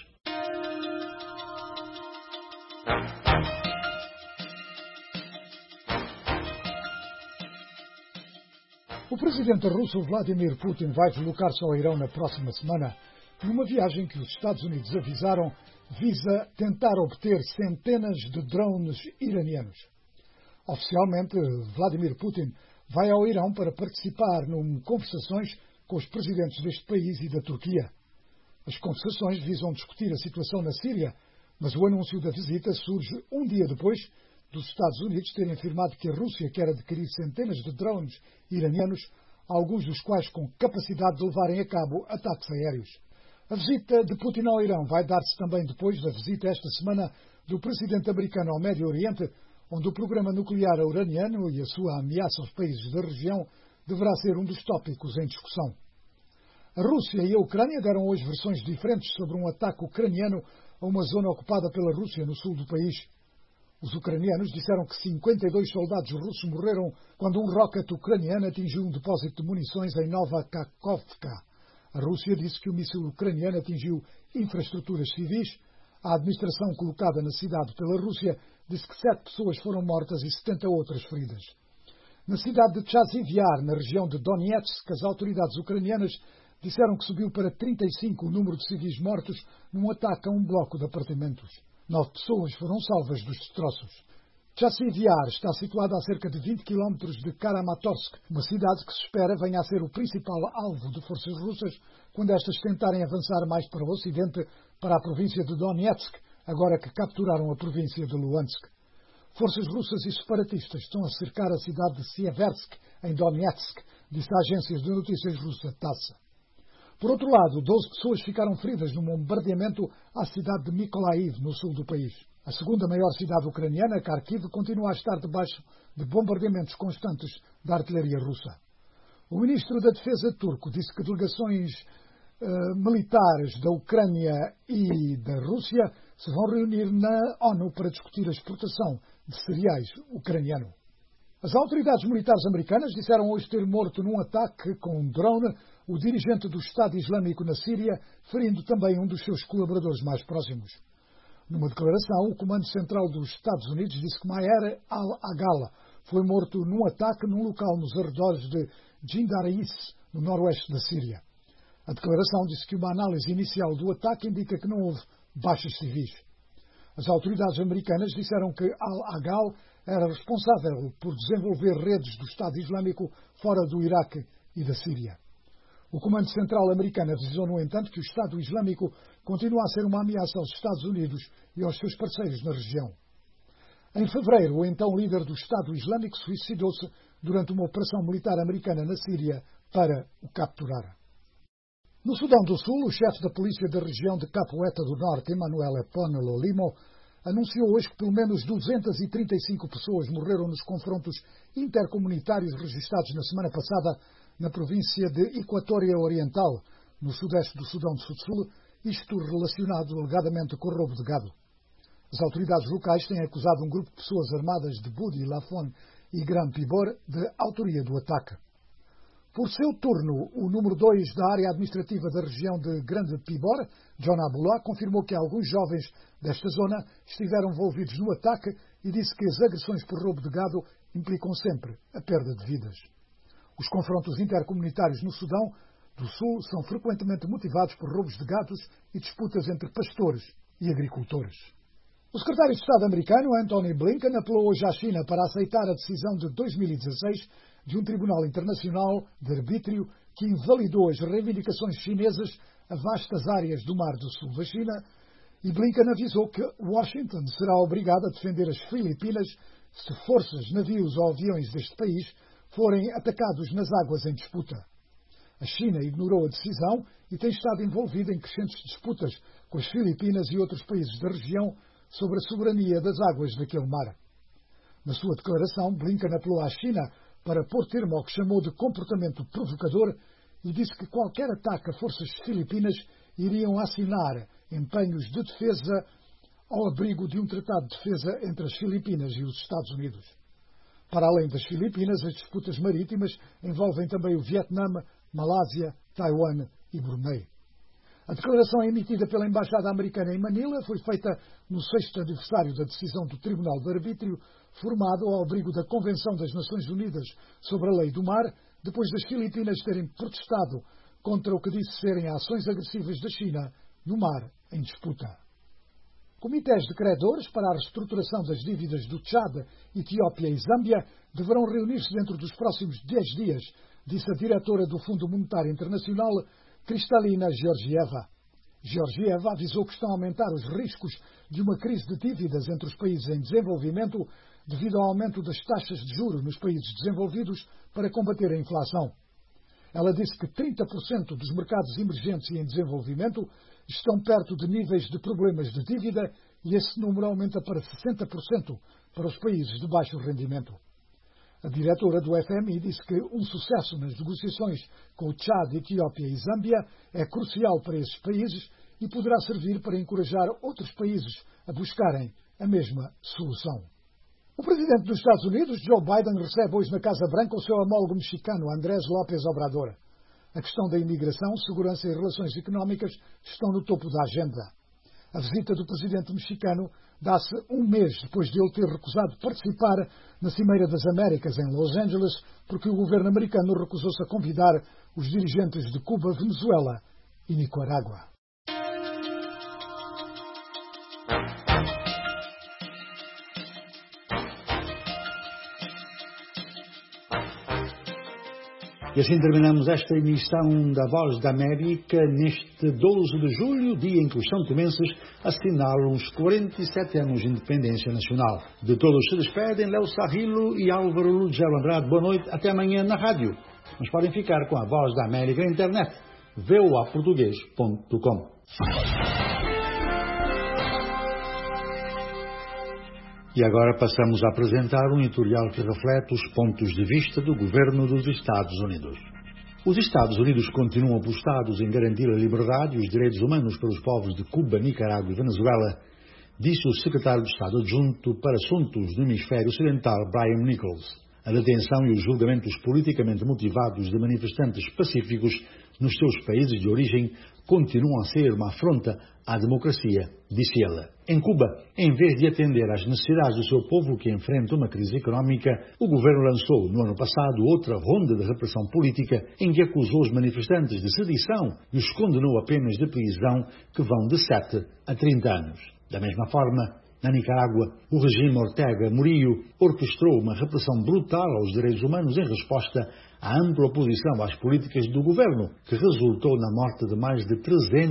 O presidente russo Vladimir Putin vai deslocar-se ao Irão na próxima semana, numa viagem que os Estados Unidos avisaram visa tentar obter centenas de drones iranianos. Oficialmente, Vladimir Putin vai ao Irão para participar em conversações com os presidentes deste país e da Turquia. As conversações visam discutir a situação na Síria, mas o anúncio da visita surge um dia depois dos Estados Unidos terem afirmado que a Rússia quer adquirir centenas de drones iranianos, alguns dos quais com capacidade de levarem a cabo ataques aéreos. A visita de Putin ao Irão vai dar-se também depois da visita esta semana do presidente americano ao Médio Oriente, onde o programa nuclear iraniano e a sua ameaça aos países da região deverá ser um dos tópicos em discussão. A Rússia e a Ucrânia deram hoje versões diferentes sobre um ataque ucraniano a uma zona ocupada pela Rússia no sul do país. Os ucranianos disseram que 52 soldados russos morreram quando um rocket ucraniano atingiu um depósito de munições em Nova Kakhovka. A Rússia disse que o míssil ucraniano atingiu infraestruturas civis. A administração colocada na cidade pela Rússia disse que 7 pessoas foram mortas e 70 outras feridas. Na cidade de Chazivyar, na região de Donetsk, as autoridades ucranianas disseram que subiu para 35 o número de civis mortos num ataque a um bloco de apartamentos. 9 pessoas foram salvas dos destroços. Chazivyar está situada a cerca de 20 km de Kramatorsk, uma cidade que se espera venha a ser o principal alvo de forças russas quando estas tentarem avançar mais para o ocidente, para a província de Donetsk, agora que capturaram a província de Luhansk. Forças russas e separatistas estão a cercar a cidade de Sieversk, em Donetsk, disse a agência de notícias russa TASS. Por outro lado, 12 pessoas ficaram feridas num bombardeamento à cidade de Mykolaiv, no sul do país. A segunda maior cidade ucraniana, Kharkiv, continua a estar debaixo de bombardeamentos constantes da artilharia russa. O ministro da Defesa turco disse que delegações militares da Ucrânia e da Rússia se vão reunir na ONU para discutir a exportação de cereais ucraniano. As autoridades militares americanas disseram hoje ter morto num ataque com um drone o dirigente do Estado Islâmico na Síria, ferindo também um dos seus colaboradores mais próximos. Numa declaração, o Comando Central dos Estados Unidos disse que Maher al-Aghala foi morto num ataque num local nos arredores de Jindaris, no noroeste da Síria. A declaração disse que uma análise inicial do ataque indica que não houve baixas civis. As autoridades americanas disseram que al-Aghala era responsável por desenvolver redes do Estado Islâmico fora do Iraque e da Síria. O Comando Central americano avisou, no entanto, que o Estado Islâmico continua a ser uma ameaça aos Estados Unidos e aos seus parceiros na região. Em fevereiro, o então líder do Estado Islâmico suicidou-se durante uma operação militar americana na Síria para o capturar. No Sudão do Sul, o chefe da polícia da região de Capoeta do Norte, Emmanuel Eponelo Limo, anunciou hoje que pelo menos 235 pessoas morreram nos confrontos intercomunitários registrados na semana passada na província de Equatória Oriental, no sudeste do Sudão do Sul, isto relacionado alegadamente com o roubo de gado. As autoridades locais têm acusado um grupo de pessoas armadas de Budi, Lafon e Gran Pibor de autoria do ataque. Por seu turno, o número 2 da área administrativa da região de Grande Pibor, John Abullah, confirmou que alguns jovens desta zona estiveram envolvidos no ataque e disse que as agressões por roubo de gado implicam sempre a perda de vidas. Os confrontos intercomunitários no Sudão do Sul são frequentemente motivados por roubos de gados e disputas entre pastores e agricultores. O secretário de Estado americano, Antony Blinken, apelou hoje à China para aceitar a decisão de 2016 de um tribunal internacional de arbítrio que invalidou as reivindicações chinesas a vastas áreas do Mar do Sul da China, e Blinken avisou que Washington será obrigada a defender as Filipinas se forças, navios ou aviões deste país forem atacados nas águas em disputa. A China ignorou a decisão e tem estado envolvida em crescentes disputas com as Filipinas e outros países da região sobre a soberania das águas daquele mar. Na sua declaração, Blinken apelou à China para pôr termo ao que chamou de comportamento provocador e disse que qualquer ataque a forças filipinas iriam assinar empenhos de defesa ao abrigo de um tratado de defesa entre as Filipinas e os Estados Unidos. Para além das Filipinas, as disputas marítimas envolvem também o Vietnã, Malásia, Taiwan e Brunei. A declaração emitida pela Embaixada Americana em Manila foi feita no 6º aniversário da decisão do Tribunal de Arbítrio, formado ao abrigo da Convenção das Nações Unidas sobre a Lei do Mar, depois das Filipinas terem protestado contra o que disse serem ações agressivas da China no mar em disputa. Comitês de credores para a reestruturação das dívidas do Tchad, Etiópia e Zâmbia deverão reunir-se dentro dos próximos 10 dias, disse a diretora do Fundo Monetário Internacional, Kristalina Georgieva. Georgieva avisou que estão a aumentar os riscos de uma crise de dívidas entre os países em desenvolvimento devido ao aumento das taxas de juros nos países desenvolvidos para combater a inflação. Ela disse que 30% dos mercados emergentes e em desenvolvimento estão perto de níveis de problemas de dívida e esse número aumenta para 60% para os países de baixo rendimento. A diretora do FMI disse que um sucesso nas negociações com o Tchad, Etiópia e Zâmbia é crucial para esses países e poderá servir para encorajar outros países a buscarem a mesma solução. O presidente dos Estados Unidos, Joe Biden, recebe hoje na Casa Branca o seu homólogo mexicano, Andrés López Obrador. A questão da imigração, segurança e relações económicas estão no topo da agenda. A visita do presidente mexicano dá-se um mês depois de ele ter recusado participar na Cimeira das Américas em Los Angeles, porque o governo americano recusou-se a convidar os dirigentes de Cuba, Venezuela e Nicarágua. E assim terminamos esta emissão da Voz da América neste 12 de julho, dia em que os são-tomenses assinalam os 47 anos de independência nacional. De todos se despedem Léo Sarrilo e Álvaro Lugel Andrade. Boa noite, até amanhã na rádio. Mas podem ficar com a Voz da América na internet, voaportugues.com. E agora passamos a apresentar um editorial que reflete os pontos de vista do governo dos Estados Unidos. Os Estados Unidos continuam apostados em garantir a liberdade e os direitos humanos para os povos de Cuba, Nicarágua e Venezuela, disse o secretário de Estado adjunto para Assuntos do Hemisfério Ocidental, Brian Nichols. A detenção e os julgamentos politicamente motivados de manifestantes pacíficos nos seus países de origem continuam a ser uma afronta à democracia, disse ela. Em Cuba, em vez de atender às necessidades do seu povo que enfrenta uma crise económica, o governo lançou, no ano passado, outra ronda de repressão política em que acusou os manifestantes de sedição e os condenou a penas de prisão que vão de 7 a 30 anos. Da mesma forma, na Nicarágua, o regime Ortega Murillo orquestrou uma repressão brutal aos direitos humanos em resposta à ampla oposição às políticas do governo, que resultou na morte de mais de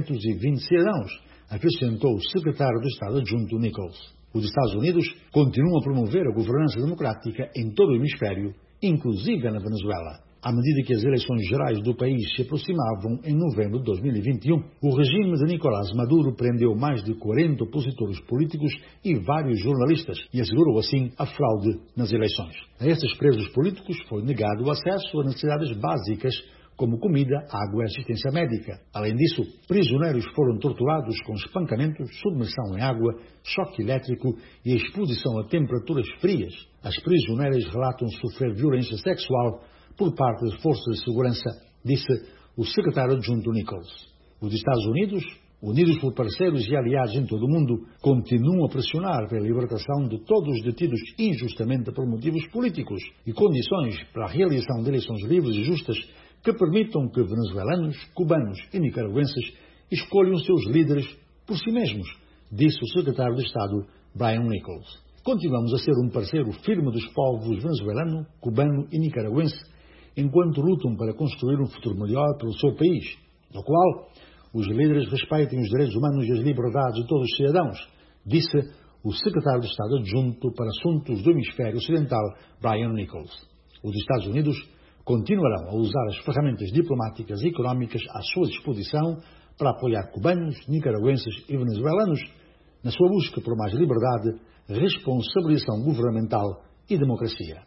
320 cidadãos, acrescentou o secretário de Estado adjunto Nichols. Os Estados Unidos continuam a promover a governança democrática em todo o hemisfério, inclusive na Venezuela. À medida que as eleições gerais do país se aproximavam em novembro de 2021, o regime de Nicolás Maduro prendeu mais de 40 opositores políticos e vários jornalistas e assegurou assim a fraude nas eleições. A esses presos políticos foi negado o acesso a necessidades básicas como comida, água e assistência médica. Além disso, prisioneiros foram torturados com espancamentos, submersão em água, choque elétrico e exposição a temperaturas frias. As prisioneiras relatam sofrer violência sexual por parte das forças de segurança, disse o secretário adjunto Nichols. Os Estados Unidos, unidos por parceiros e aliados em todo o mundo, continuam a pressionar pela libertação de todos os detidos injustamente por motivos políticos e condições para a realização de eleições livres e justas que permitam que venezuelanos, cubanos e nicaragüenses escolham seus líderes por si mesmos, disse o secretário de Estado Brian Nichols. Continuamos a ser um parceiro firme dos povos venezuelano, cubano e nicaragüense, enquanto lutam para construir um futuro melhor para o seu país, no qual os líderes respeitem os direitos humanos e as liberdades de todos os cidadãos, disse o secretário de Estado adjunto para Assuntos do Hemisfério Ocidental, Brian Nichols. Os Estados Unidos continuarão a usar as ferramentas diplomáticas e económicas à sua disposição para apoiar cubanos, nicaragüenses e venezuelanos na sua busca por mais liberdade, responsabilização governamental e democracia.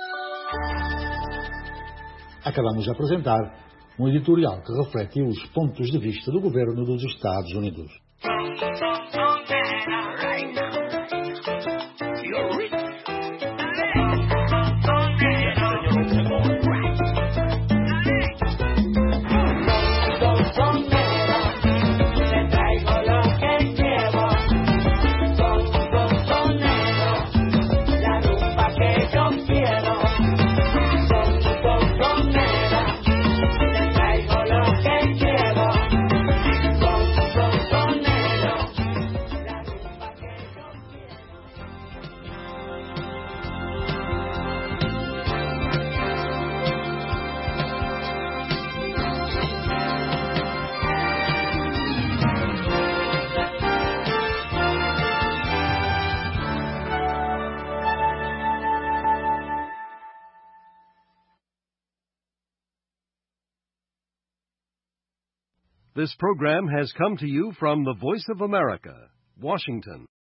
Acabamos de apresentar um editorial que reflete os pontos de vista do governo dos Estados Unidos. This program has come to you from the Voice of America, Washington.